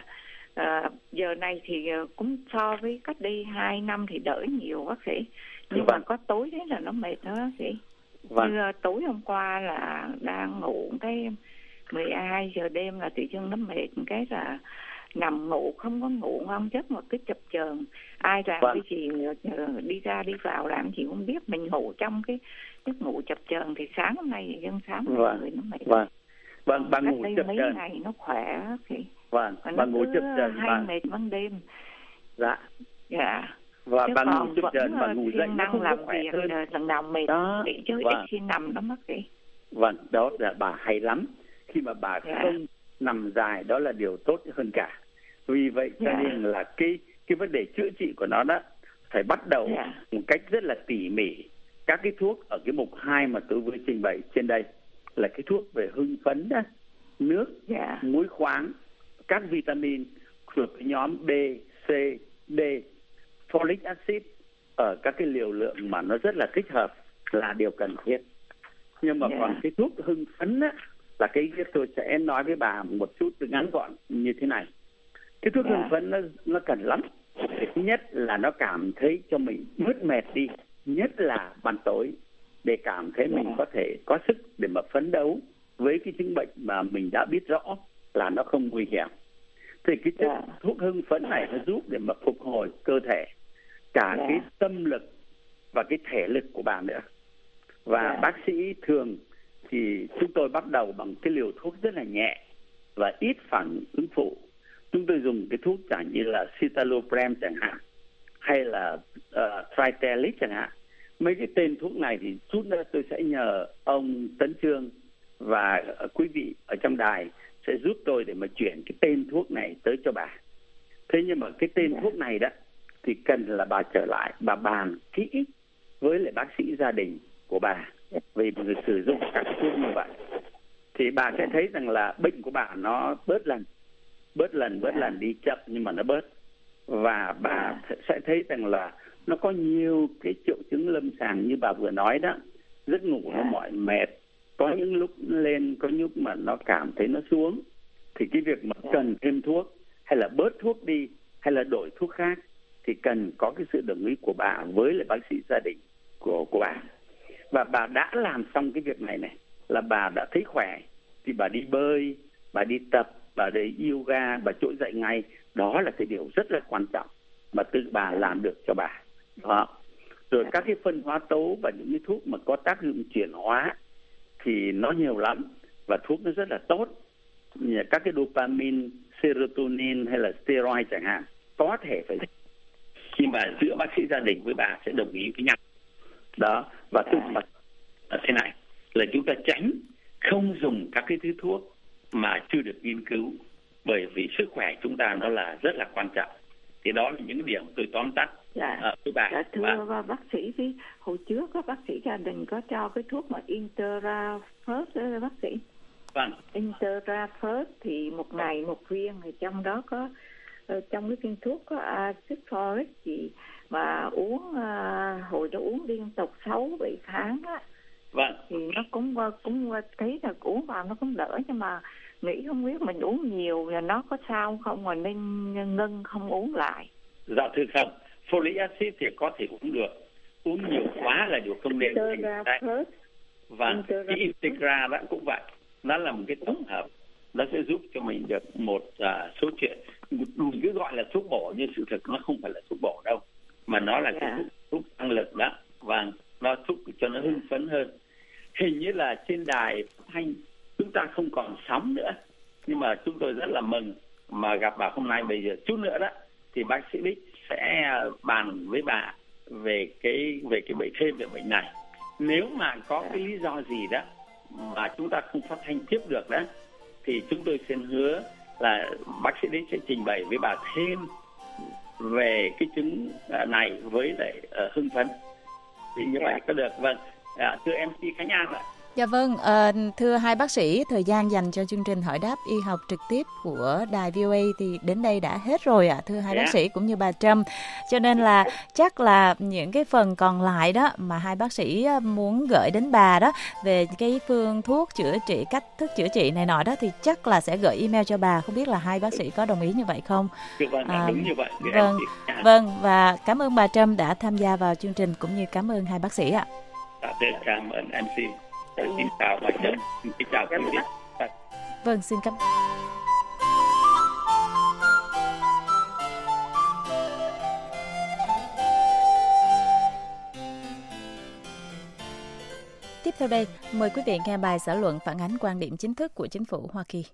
Speaker 14: giờ này thì cũng so với cách đây 2 năm thì đỡ nhiều bác sĩ. Nhưng mà có tối thế là nó mệt đó bác sĩ. Như tối hôm qua là đang ngủ cái 12 giờ đêm là tự dưng nó mệt, cái là nằm ngủ không có ngủ ngon giấc mà cứ chập chờn. Ai làm cái gì đi ra đi vào làm gì không biết, mình ngủ trong cái giấc ngủ chập chờn thì sáng hôm nay dân sáng người nó mệt.
Speaker 13: Bạn ngủ chập
Speaker 14: mấy
Speaker 13: chờn.
Speaker 14: ngày nó khỏe thì
Speaker 13: bạn ngủ chập chờn
Speaker 14: hay mệt ban đêm.
Speaker 13: Và bạn ngủ chập chờn, bạn ngủ dậy nó không có khỏe hơn.
Speaker 14: Lần nào mệt nghỉ chứ ít khi nằm đó mất gì.
Speaker 13: Đó là bà hay lắm. Khi mà bà không nằm dài, đó là điều tốt hơn cả. Vì vậy cho nên là cái vấn đề chữa trị của nó đó phải bắt đầu một cách rất là tỉ mỉ. Các cái thuốc ở cái mục 2 mà tôi vừa trình bày trên đây là cái thuốc về hưng phấn đó, nước, muối khoáng, các vitamin thuộc cái nhóm B, C, D, folic acid ở các cái liều lượng mà nó rất là thích hợp là điều cần thiết. Nhưng mà còn cái thuốc hưng phấn á, là cái tôi sẽ nói với bà một chút ngắn gọn như thế này. Cái thuốc hưng phấn nó cần lắm. Thứ nhất là nó cảm thấy cho mình bớt mệt đi, nhất là ban tối, để cảm thấy mình có thể có sức để mà phấn đấu với cái chứng bệnh mà mình đã biết rõ là nó không nguy hiểm. Thì cái thuốc hưng phấn này nó giúp để mà phục hồi cơ thể, cả cái tâm lực và cái thể lực của bà nữa. Và bác sĩ thường thì chúng tôi bắt đầu bằng cái liều thuốc rất là nhẹ, và ít phản ứng phụ. Chúng tôi dùng cái thuốc chẳng như là citalopram chẳng hạn, hay là Tritelix chẳng hạn. Mấy cái tên thuốc này thì chút nữa tôi sẽ nhờ ông Tấn Chương và quý vị ở trong đài sẽ giúp tôi để mà chuyển cái tên thuốc này tới cho bà. Thế nhưng mà cái tên thuốc này đó thì cần là bà trở lại, bà bàn kỹ với lại bác sĩ gia đình của bà về người sử dụng các thuốc như vậy. Thì bà sẽ thấy rằng là bệnh của bà nó bớt lần đi chậm nhưng mà nó bớt. Và bà sẽ thấy rằng là nó có nhiều cái triệu chứng lâm sàng như bà vừa nói đó. Giấc ngủ nó mỏi mệt, có những lúc lên, có lúc mà nó cảm thấy nó xuống. Thì cái việc mà cần thêm thuốc hay là bớt thuốc đi hay là đổi thuốc khác thì cần có cái sự đồng ý của bà với lại bác sĩ gia đình của bà. Và bà đã làm xong cái việc này là bà đã thấy khỏe thì bà đi bơi, bà đi tập, bà đi yoga, bà trỗi dậy ngay. Đó là cái điều rất là quan trọng mà tự bà làm được cho bà. Đó. Rồi các cái phân hóa tố và những cái thuốc mà có tác dụng chuyển hóa thì nó nhiều lắm và thuốc nó rất là tốt. Như các cái dopamine, serotonin hay là steroid chẳng hạn, có thể phải khi mà giữa bác sĩ gia đình với bà sẽ đồng ý với nhau. Đó, và tự mà thế này là chúng ta tránh không dùng các cái thứ thuốc mà chưa được nghiên cứu, bởi vì sức khỏe chúng ta nó là rất là quan trọng. Thì đó là những điểm tôi tóm tắt với bà.
Speaker 14: Dạ, thưa bác sĩ, hồi trước có bác sĩ gia đình có cho cái thuốc mà Interafirst đó bác sĩ.
Speaker 13: Vâng.
Speaker 14: Interafirst thì một ngày một viên, thì trong đó có trong cái viên thuốc có acid folic gì mà uống hồi đó uống liên tục 6-7 tháng á.
Speaker 13: Vâng.
Speaker 14: Thì nó cũng thấy là uống vào nó cũng đỡ, nhưng mà nghĩ không biết mình uống nhiều là nó có sao không, mà nên ngưng không uống lại.
Speaker 13: Dạ thưa không, folic acid thì có thể uống được, uống nhiều quá là điều không nên. Vâng, cái Integra đó cũng vậy, nó là một cái tổng hợp, nó sẽ giúp cho mình được một số chuyện. Mình cứ gọi là thuốc bổ nhưng sự thực nó không phải là thuốc bổ đâu, mà nó là cái thuốc tăng lực đó. Vâng, nó giúp cho nó hưng phấn hơn. Hình như là trên đài thanh chúng ta không còn sóng nữa, nhưng mà chúng tôi rất là mừng mà gặp bà hôm nay. Bây giờ chút nữa đó thì bác sĩ Bích sẽ bàn với bà về cái bệnh thêm về bệnh này. Nếu mà có cái lý do gì đó mà chúng ta không phát thanh tiếp được đó thì chúng tôi xin hứa là bác sĩ Bích sẽ trình bày với bà thêm về cái chứng này với lại hưng phấn. Thì như vậy có được. Vâng, thưa MC Khánh An ạ.
Speaker 1: Dạ vâng, thưa hai bác sĩ, thời gian dành cho chương trình hỏi đáp y học trực tiếp của đài VOA thì đến đây đã hết rồi ạ, thưa hai bác sĩ cũng như bà Trâm. Cho nên là chắc là những cái phần còn lại đó mà hai bác sĩ muốn gửi đến bà đó về cái phương thuốc chữa trị, cách thức chữa trị này nọ đó thì chắc là sẽ gửi email cho bà. Không biết là hai bác sĩ có đồng ý như vậy không?
Speaker 13: Đúng như vậy.
Speaker 1: Vâng, và cảm ơn bà Trâm đã tham gia vào chương trình cũng như cảm ơn hai bác sĩ ạ.
Speaker 13: Cảm ơn MC. Xin chào bà Trâm, xin chào quý vị.
Speaker 1: Vâng, xin cảm ơn. Tiếp theo đây, mời quý vị nghe bài xã luận phản ánh quan điểm chính thức của chính phủ Hoa Kỳ.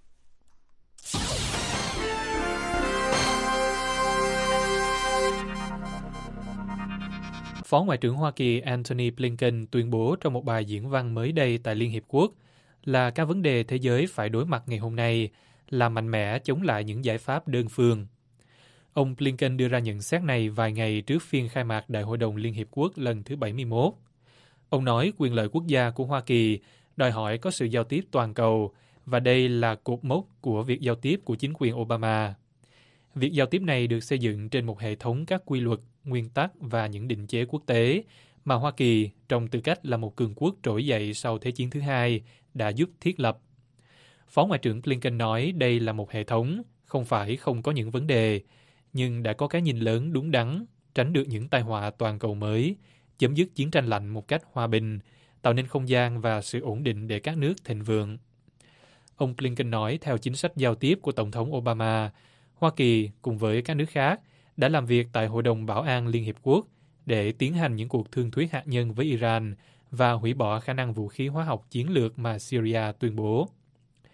Speaker 6: Phó Ngoại trưởng Hoa Kỳ Antony Blinken tuyên bố trong một bài diễn văn mới đây tại Liên Hiệp Quốc là các vấn đề thế giới phải đối mặt ngày hôm nay là mạnh mẽ chống lại những giải pháp đơn phương. Ông Blinken đưa ra nhận xét này vài ngày trước phiên khai mạc Đại hội đồng Liên Hiệp Quốc lần thứ 71. Ông nói quyền lợi quốc gia của Hoa Kỳ đòi hỏi có sự giao tiếp toàn cầu và đây là cột mốc của việc giao tiếp của chính quyền Obama. Việc giao tiếp này được xây dựng trên một hệ thống các quy luật, nguyên tắc và những định chế quốc tế mà Hoa Kỳ, trong tư cách là một cường quốc trỗi dậy sau Thế chiến thứ hai, đã giúp thiết lập. Phó Ngoại trưởng Blinken nói đây là một hệ thống, không phải không có những vấn đề, nhưng đã có cái nhìn lớn đúng đắn, tránh được những tai họa toàn cầu mới, chấm dứt chiến tranh lạnh một cách hòa bình, tạo nên không gian và sự ổn định để các nước thịnh vượng. Ông Blinken nói theo chính sách giao tiếp của Tổng thống Obama, Hoa Kỳ cùng với các nước khác đã làm việc tại Hội đồng Bảo an Liên Hiệp Quốc để tiến hành những cuộc thương thuyết hạt nhân với Iran và hủy bỏ khả năng vũ khí hóa học chiến lược mà Syria tuyên bố.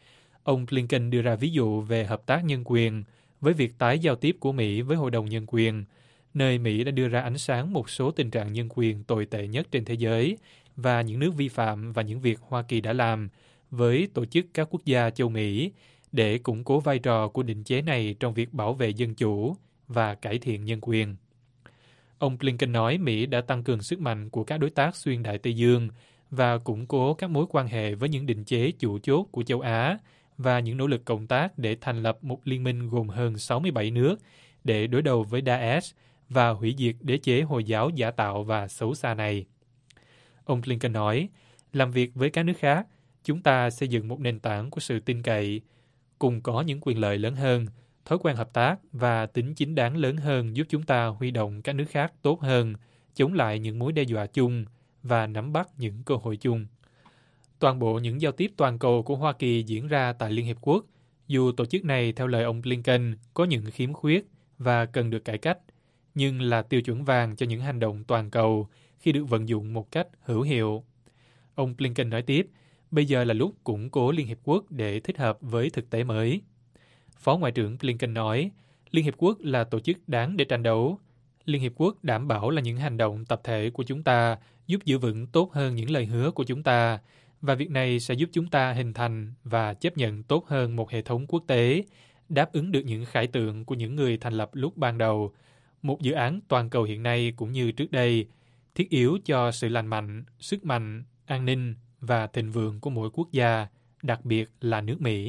Speaker 6: Ông Blinken đưa ra ví dụ về hợp tác nhân quyền với việc tái giao tiếp của Mỹ với Hội đồng Nhân quyền, nơi Mỹ đã đưa ra ánh sáng một số tình trạng nhân quyền tồi tệ nhất trên thế giới và những nước vi phạm và những việc Hoa Kỳ đã làm với tổ chức các quốc gia châu Mỹ để củng cố vai trò của định chế này trong việc bảo vệ dân chủ và cải thiện nhân quyền. Ông Blinken nói Mỹ đã tăng cường sức mạnh của các đối tác xuyên Đại Tây Dương và củng cố các mối quan hệ với những định chế chủ chốt của châu Á và những nỗ lực cộng tác để thành lập một liên minh gồm hơn 67 nước để đối đầu với Daesh và hủy diệt đế chế Hồi giáo giả tạo và xấu xa này. Ông Blinken nói, làm việc với các nước khác, chúng ta xây dựng một nền tảng của sự tin cậy, cùng có những quyền lợi lớn hơn, thói quen hợp tác và tính chính đáng lớn hơn giúp chúng ta huy động các nước khác tốt hơn, chống lại những mối đe dọa chung và nắm bắt những cơ hội chung. Toàn bộ những giao tiếp toàn cầu của Hoa Kỳ diễn ra tại Liên Hiệp Quốc, dù tổ chức này theo lời ông Blinken có những khiếm khuyết và cần được cải cách, nhưng là tiêu chuẩn vàng cho những hành động toàn cầu khi được vận dụng một cách hữu hiệu. Ông Blinken nói tiếp, bây giờ là lúc củng cố Liên Hiệp Quốc để thích hợp với thực tế mới. Phó Ngoại trưởng Blinken nói, Liên Hiệp Quốc là tổ chức đáng để tranh đấu. Liên Hiệp Quốc đảm bảo là những hành động tập thể của chúng ta giúp giữ vững tốt hơn những lời hứa của chúng ta, và việc này sẽ giúp chúng ta hình thành và chấp nhận tốt hơn một hệ thống quốc tế, đáp ứng được những khải tượng của những người thành lập lúc ban đầu, một dự án toàn cầu hiện nay cũng như trước đây, thiết yếu cho sự lành mạnh, sức mạnh, an ninh và thịnh vượng của mỗi quốc gia, đặc biệt là nước Mỹ.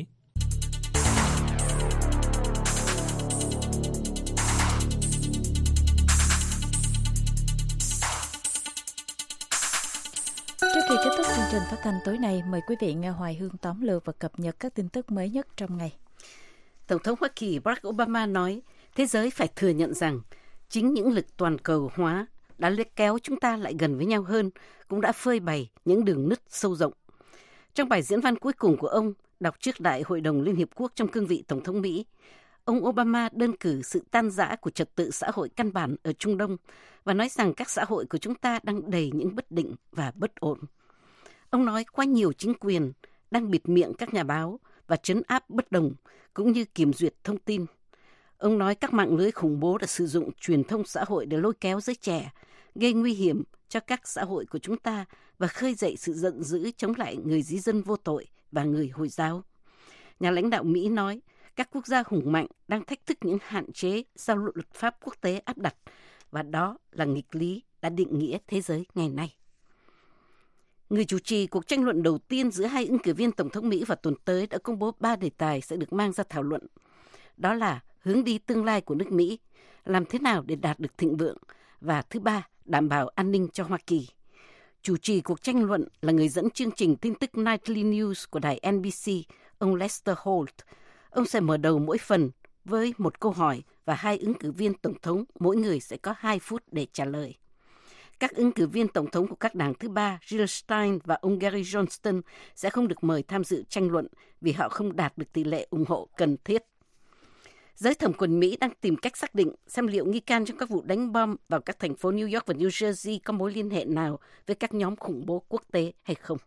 Speaker 1: Trước khi kết thúc chương trình phát thanh tối nay, mời quý vị nghe Hoài Hương tóm lược và cập nhật các tin tức mới nhất trong ngày.
Speaker 3: Tổng thống Hoa Kỳ Barack Obama nói, thế giới phải thừa nhận rằng chính những lực toàn cầu hóa đã kéo chúng ta lại gần với nhau hơn, cũng đã phơi bày những đường nứt sâu rộng. Trong bài diễn văn cuối cùng của ông, đọc trước Đại hội đồng Liên Hiệp Quốc trong cương vị Tổng thống Mỹ, ông Obama đơn cử sự tan rã của trật tự xã hội căn bản ở Trung Đông và nói rằng các xã hội của chúng ta đang đầy những bất định và bất ổn. Ông nói quá nhiều chính quyền đang bịt miệng các nhà báo và trấn áp bất đồng, cũng như kiểm duyệt thông tin. Ông nói các mạng lưới khủng bố đã sử dụng truyền thông xã hội để lôi kéo giới trẻ, gây nguy hiểm cho các xã hội của chúng ta và khơi dậy sự giận dữ chống lại người di dân vô tội và người Hồi giáo. Nhà lãnh đạo Mỹ nói các quốc gia hùng mạnh đang thách thức những hạn chế do luật pháp quốc tế áp đặt, và đó là nghịch lý đã định nghĩa thế giới ngày nay. Người chủ trì cuộc tranh luận đầu tiên giữa hai ứng cử viên Tổng thống Mỹ vào tuần tới đã công bố 3 đề tài sẽ được mang ra thảo luận. Đó là hướng đi tương lai của nước Mỹ, làm thế nào để đạt được thịnh vượng, và thứ ba, đảm bảo an ninh cho Hoa Kỳ. Chủ trì cuộc tranh luận là người dẫn chương trình tin tức Nightly News của đài NBC, ông Lester Holt. Ông sẽ mở đầu mỗi phần với một câu hỏi và hai ứng cử viên Tổng thống mỗi người sẽ có 2 phút để trả lời. Các ứng cử viên Tổng thống của các đảng thứ ba, Jill Stein và ông Gary Johnson sẽ không được mời tham dự tranh luận vì họ không đạt được tỷ lệ ủng hộ cần thiết. Giới thẩm quyền Mỹ đang tìm cách xác định xem liệu nghi can trong các vụ đánh bom vào các thành phố New York và New Jersey có mối liên hệ nào với các nhóm khủng bố quốc tế hay không.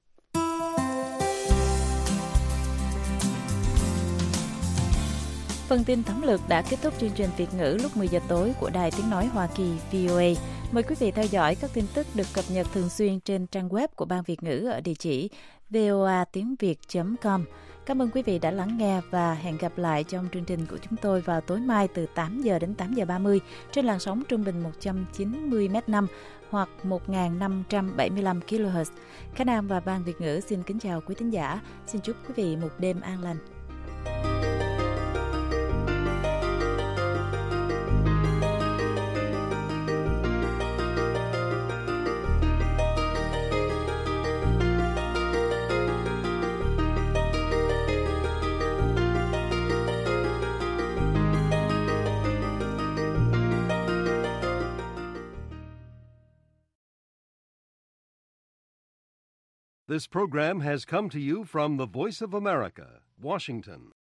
Speaker 1: Phần tin tóm lược đã kết thúc chương trình Việt ngữ lúc 10 giờ tối của Đài Tiếng Nói Hoa Kỳ VOA. Mời quý vị theo dõi các tin tức được cập nhật thường xuyên trên trang web của Ban Việt ngữ ở địa chỉ voatiengviet.com. Cảm ơn quý vị đã lắng nghe và hẹn gặp lại trong chương trình của chúng tôi vào tối mai từ 8 giờ đến 8 giờ 30 trên làn sóng trung bình 190 m5 hoặc 1575 kHz. Khả Nam và Ban Việt ngữ xin kính chào quý thính giả. Xin chúc quý vị một đêm an lành.
Speaker 15: This program has come to you from the Voice of America, Washington.